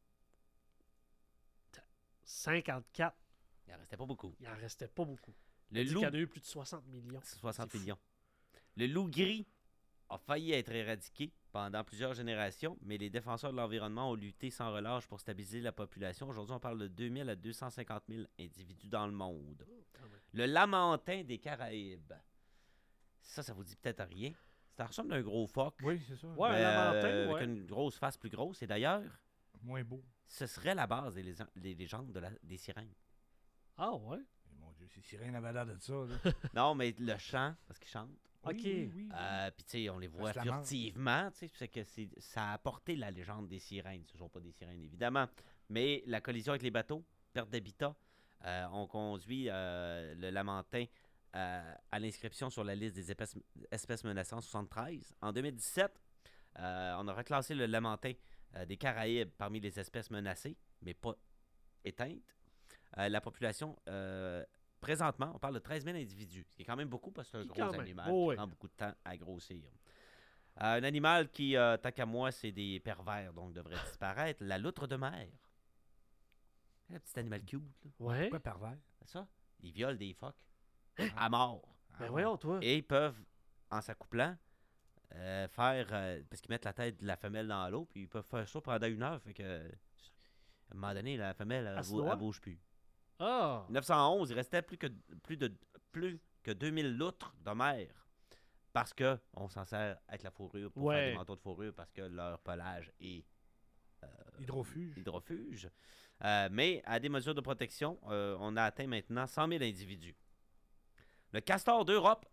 [SPEAKER 1] cinquante-quatre.
[SPEAKER 9] Il en restait pas beaucoup.
[SPEAKER 1] Il en restait pas beaucoup.
[SPEAKER 9] Le
[SPEAKER 1] On dit
[SPEAKER 9] loup-
[SPEAKER 1] qu'il y en a eu plus de soixante millions.
[SPEAKER 9] soixante
[SPEAKER 1] C'est fou.
[SPEAKER 9] millions. Le loup gris a failli être éradiqué pendant plusieurs générations, mais les défenseurs de l'environnement ont lutté sans relâche pour stabiliser la population. Aujourd'hui, on parle de deux mille à deux cent cinquante mille individus dans le monde. Le lamantin des Caraïbes. Ça, ça vous dit peut-être rien. Ça ressemble à un gros phoque.
[SPEAKER 2] Oui, c'est ça.
[SPEAKER 1] Ouais, un
[SPEAKER 9] mais,
[SPEAKER 1] lamantin,
[SPEAKER 9] euh,
[SPEAKER 1] ouais.
[SPEAKER 9] Avec une grosse face plus grosse. Et d'ailleurs,
[SPEAKER 2] Moins beau.
[SPEAKER 9] ce serait la base des, légen- des légendes de la- des sirènes.
[SPEAKER 1] Ah ouais?
[SPEAKER 2] Mon Dieu, c'est Sirène avait l'air de ça. Là.
[SPEAKER 9] Non, mais le chant, parce qu'ils chantent.
[SPEAKER 1] Ok.
[SPEAKER 2] Oui, oui, oui.
[SPEAKER 9] Euh, Puis, tu sais, on les voit
[SPEAKER 2] se lamentent.
[SPEAKER 9] furtivement. Tu sais, c'est que c'est- ça a apporté la légende des sirènes. Ce ne sont pas des sirènes, évidemment. Mais la collision avec les bateaux, perte d'habitat, euh, ont conduit euh, le lamantin euh, à l'inscription sur la liste des espèces, espèces menacées en soixante-treize. En deux mille dix-sept, euh, on a reclassé le lamantin euh, des Caraïbes parmi les espèces menacées, mais pas éteintes. Euh, la population, euh, présentement, on parle de treize mille individus, ce qui est quand même beaucoup parce que c'est un
[SPEAKER 1] Qui
[SPEAKER 9] gros
[SPEAKER 1] quand même.
[SPEAKER 9] animal
[SPEAKER 1] Oh,
[SPEAKER 9] qui
[SPEAKER 1] oui.
[SPEAKER 9] prend beaucoup de temps à grossir. Euh, un animal qui, euh, tant qu'à moi, c'est des pervers, donc devrait disparaître. La loutre de mer. Un petit animal cute. Là.
[SPEAKER 1] Ouais.
[SPEAKER 2] Pourquoi pervers?
[SPEAKER 9] C'est ça? Ils violent des phoques à mort.
[SPEAKER 1] Ben voyons, toi.
[SPEAKER 9] Et ils peuvent, en s'accouplant, euh, faire... euh, parce qu'ils mettent la tête de la femelle dans l'eau, puis ils peuvent faire ça pendant une heure. Fait que, à un moment donné, la femelle, elle,
[SPEAKER 1] Elle se
[SPEAKER 9] bou-
[SPEAKER 1] noie?
[SPEAKER 9] elle bouge plus.
[SPEAKER 1] Ah!
[SPEAKER 9] En neuf cent onze, il restait plus que, plus de, plus que deux mille loutres de mer. Parce que on s'en sert avec la fourrure pour faire
[SPEAKER 1] Ouais.
[SPEAKER 9] des manteaux de fourrure parce que leur pelage est euh,
[SPEAKER 2] Hydrofuge.
[SPEAKER 9] hydrofuge. Euh, mais à des mesures de protection, euh, on a atteint maintenant cent mille individus. Le castor d'Europe.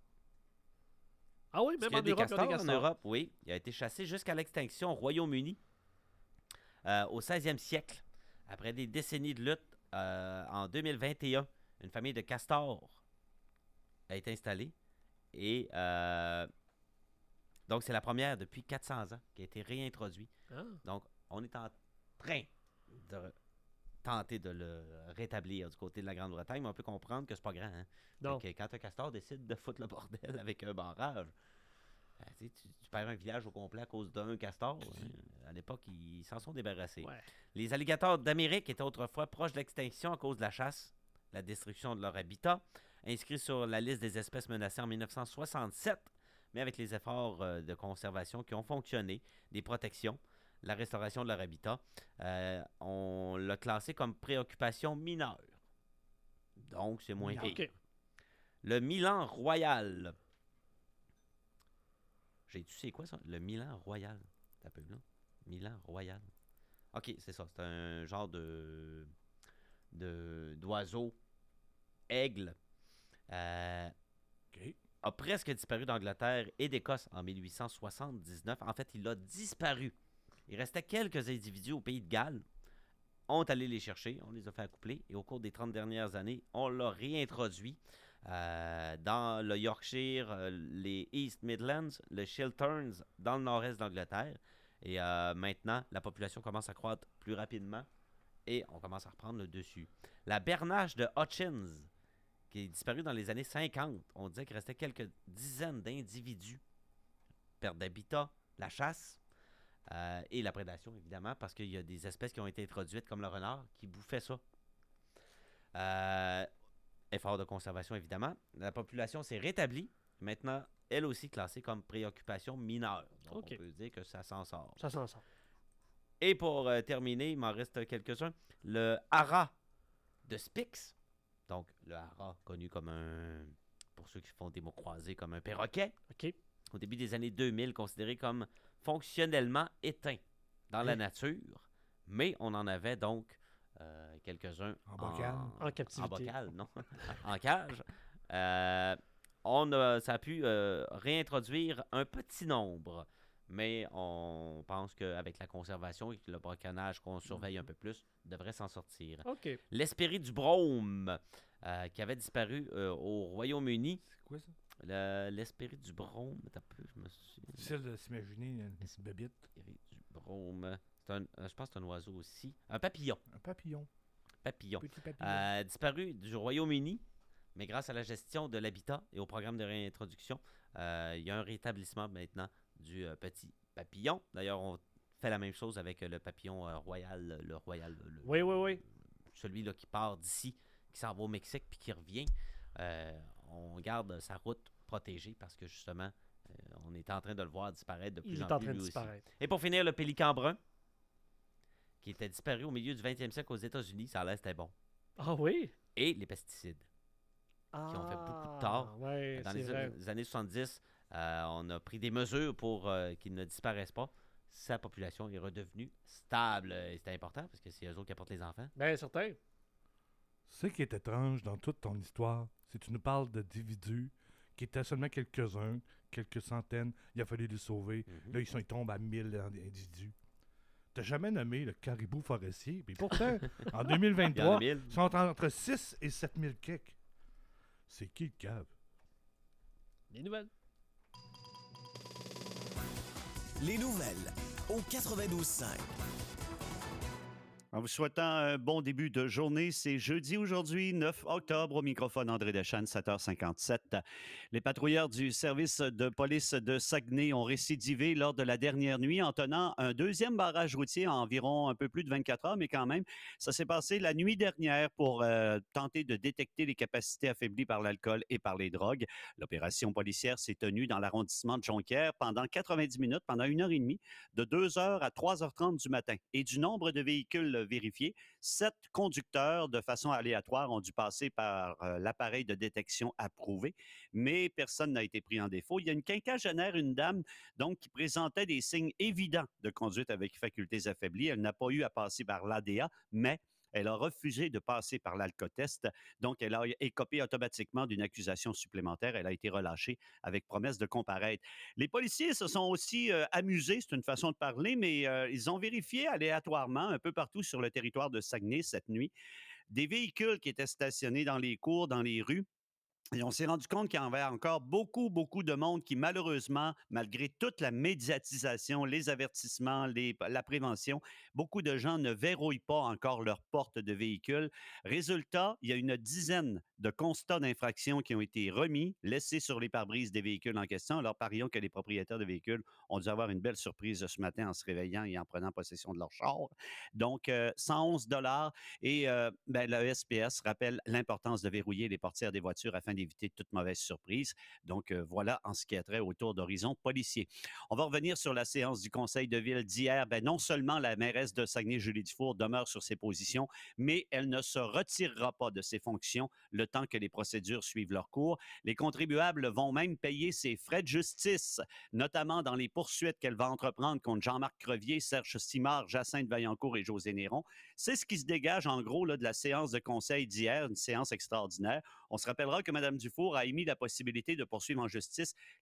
[SPEAKER 1] Ah oui,
[SPEAKER 9] Parce
[SPEAKER 1] même
[SPEAKER 9] qu'il y
[SPEAKER 1] en
[SPEAKER 9] a des
[SPEAKER 1] Europe, il y a
[SPEAKER 9] castors
[SPEAKER 1] des
[SPEAKER 9] en
[SPEAKER 1] castors.
[SPEAKER 9] Europe, oui. Il a été chassé jusqu'à l'extinction au Royaume-Uni euh, au seizième siècle. Après des décennies de lutte, euh, en deux mille vingt et un, une famille de castors a été installée. Et euh, donc, c'est la première depuis quatre cents ans qui a été réintroduite.
[SPEAKER 1] Ah.
[SPEAKER 9] Donc, on est en train de re- tenter de le rétablir du côté de la Grande-Bretagne, mais on peut comprendre que c'est pas grand. Hein?
[SPEAKER 1] Non.
[SPEAKER 9] Fait que quand un castor décide de foutre le bordel avec un barrage, ben, tu, sais, tu- tu perds un village au complet à cause d'un castor. hein. À l'époque, ils s'en sont débarrassés.
[SPEAKER 1] Ouais.
[SPEAKER 9] Les alligators d'Amérique étaient autrefois proches de l'extinction à cause de la chasse, la destruction de leur habitat, inscrits sur la liste des espèces menacées en mille neuf cent soixante-sept, mais avec les efforts euh, de conservation qui ont fonctionné, des protections, la restauration de leur habitat, euh, on l'a classé comme préoccupation mineure. Donc, c'est moins pire.
[SPEAKER 1] OK.
[SPEAKER 9] Le Milan Royal. J'ai tu sais quoi ça? Le Milan Royal. T'as peu là? Milan Royal. OK, c'est ça. C'est un genre de de d'oiseau aigle. Euh, a presque disparu d'Angleterre et d'Écosse en mille huit cent soixante-dix-neuf. En fait, il a disparu. Il restait quelques individus au pays de Galles. On est allé les chercher, on les a fait accoupler et au cours des trente dernières années, on l'a réintroduit euh, dans le Yorkshire, euh, les East Midlands, le Chilterns, dans le nord-est d'Angleterre. Et euh, maintenant, la population commence à croître plus rapidement et on commence à reprendre le dessus. La bernache de Hutchins, qui est disparue dans les années cinquante, on disait qu'il restait quelques dizaines d'individus. Perte d'habitat, la chasse. Euh, et la prédation, évidemment, parce qu'il y a des espèces qui ont été introduites, comme le renard, qui bouffaient ça. Euh, effort de conservation, évidemment. La population s'est rétablie. Maintenant, elle aussi classée comme préoccupation mineure. Donc,
[SPEAKER 1] OK.
[SPEAKER 9] on peut dire que ça s'en sort.
[SPEAKER 1] Ça s'en sort.
[SPEAKER 9] Et pour euh, terminer, il m'en reste quelques-uns. Le hara de Spix. Donc, le hara, connu comme un... Pour ceux qui font des mots croisés, comme un perroquet.
[SPEAKER 1] OK.
[SPEAKER 9] Au début des années deux mille, considéré comme fonctionnellement éteint dans la
[SPEAKER 1] Hein?
[SPEAKER 9] nature. Mais on en avait donc euh, quelques-uns
[SPEAKER 2] En bocal.
[SPEAKER 1] En captivité.
[SPEAKER 9] En bocal, non. En cage. Euh, on a, ça a pu euh, réintroduire un petit nombre. mais on pense qu'avec la conservation et le braconnage qu'on surveille un peu plus, devrait s'en sortir.
[SPEAKER 1] OK.
[SPEAKER 9] L'Hespérie du Brome, euh, qui avait disparu euh, au Royaume-Uni.
[SPEAKER 2] C'est quoi ça?
[SPEAKER 9] Le, L'Hespérie du Brome, attends un peu, je me suis...
[SPEAKER 2] C'est celle de s'imaginer une petite bébite.
[SPEAKER 9] L'Hespérie du Brome, c'est un, euh, je pense que c'est un oiseau aussi. Un papillon.
[SPEAKER 2] Un papillon.
[SPEAKER 9] Papillon.
[SPEAKER 2] Petit papillon.
[SPEAKER 9] Euh, disparu du Royaume-Uni, mais grâce à la gestion de l'habitat et au programme de réintroduction, euh, il y a un rétablissement maintenant du euh, petit papillon. D'ailleurs, on fait la même chose avec euh, le papillon euh, royal, le royal, le,
[SPEAKER 1] Oui, oui, oui.
[SPEAKER 9] celui là, qui part d'ici, qui s'en va au Mexique puis qui revient. Euh, on garde sa route protégée parce que justement, euh, on est en train de le voir disparaître de plus
[SPEAKER 1] Il
[SPEAKER 9] en
[SPEAKER 1] est en
[SPEAKER 9] plus
[SPEAKER 1] train de
[SPEAKER 9] lui aussi.
[SPEAKER 1] disparaître.
[SPEAKER 9] Et pour finir, le pélican brun, qui était disparu au milieu du vingtième siècle aux États-Unis. Ça a l'air c'était bon.
[SPEAKER 1] Ah oui?
[SPEAKER 9] Et les pesticides,
[SPEAKER 1] ah,
[SPEAKER 9] qui ont fait beaucoup de tort.
[SPEAKER 1] Ouais,
[SPEAKER 9] Dans
[SPEAKER 1] c'est
[SPEAKER 9] les,
[SPEAKER 1] vrai.
[SPEAKER 9] les années soixante-dix, euh, on a pris des mesures pour euh, qu'ils ne disparaissent pas. Sa population est redevenue stable. Et c'était important parce que c'est eux autres qui apportent les enfants.
[SPEAKER 1] Bien, certain.
[SPEAKER 2] Ce qui est étrange dans toute ton histoire, c'est que tu nous parles d'individus qui étaient seulement quelques-uns, quelques centaines. Il a fallu les sauver.
[SPEAKER 9] Mm-hmm.
[SPEAKER 2] Là, ils, sont, ils tombent à mille individus. T'as jamais nommé le caribou forestier. Puis pourtant, en deux mille vingt-trois,
[SPEAKER 9] Il y en a mille.
[SPEAKER 2] ils sont entre six et sept mille kicks. C'est qui le cave?
[SPEAKER 1] Les nouvelles.
[SPEAKER 6] Les nouvelles au quatre-vingt-douze cinq.
[SPEAKER 7] En vous souhaitant un bon début de journée, c'est jeudi aujourd'hui, neuf octobre, au microphone André Deschênes, sept heures cinquante-sept. Les patrouilleurs du service de police de Saguenay ont récidivé lors de la dernière nuit en tenant un deuxième barrage routier à environ un peu plus de vingt-quatre heures, mais quand même, ça s'est passé la nuit dernière pour euh, tenter de détecter les capacités affaiblies par l'alcool et par les drogues. L'opération policière s'est tenue dans l'arrondissement de Jonquière pendant quatre-vingt-dix minutes, pendant une heure et demie, de deux heures à trois heures trente du matin. Et du nombre de véhicules vérifiés, sept conducteurs de façon aléatoire ont dû passer par euh, l'appareil de détection approuvé, mais personne n'a été pris en défaut. Il y a une quinquagénaire, une dame, donc, qui présentait des signes évidents de conduite avec facultés affaiblies. Elle n'a pas eu à passer par l'A D A, mais elle a refusé de passer par l'alcotest, donc elle a écopé automatiquement d'une accusation supplémentaire. Elle a été relâchée avec promesse de comparaître. Les policiers se sont aussi euh, amusés, c'est une façon de parler, mais euh, ils ont vérifié aléatoirement un peu partout sur le territoire de Saguenay cette nuit des véhicules qui étaient stationnés dans les cours, dans les rues. Et on s'est rendu compte qu'il y avait encore beaucoup, beaucoup de monde qui, malheureusement, malgré toute la médiatisation, les avertissements, les, la prévention, beaucoup de gens ne verrouillent pas encore leurs portes de véhicules. Résultat, il y a une dizaine de constats d'infraction qui ont été remis, laissés sur les pare-brises des véhicules en question. Alors, parions que les propriétaires de véhicules ont dû avoir une belle surprise ce matin en se réveillant et en prenant possession de leur char. Donc, euh, cent onze dollars. Et euh, ben, la E S P S rappelle l'importance de verrouiller les portières des voitures afin d'éviter toute mauvaise surprise. Donc, euh, voilà en ce qui a trait au tour d'horizon policier. On va revenir sur la séance du conseil de ville d'hier. Ben, non seulement la mairesse de Saguenay, Julie Dufour, demeure sur ses positions, mais elle ne se retirera pas de ses fonctions le temps que les procédures suivent leur cours. Les contribuables vont même payer ses frais de justice, notamment dans les poursuites qu'elle va entreprendre contre Jean-Marc Crevier, Serge Simard, Jacinthe Vaillancourt et José Néron. C'est ce qui se dégage, en gros, là, de la séance de conseil d'hier, une séance extraordinaire. On se rappellera que Mme Dufour a émis la possibilité de poursuivre en justice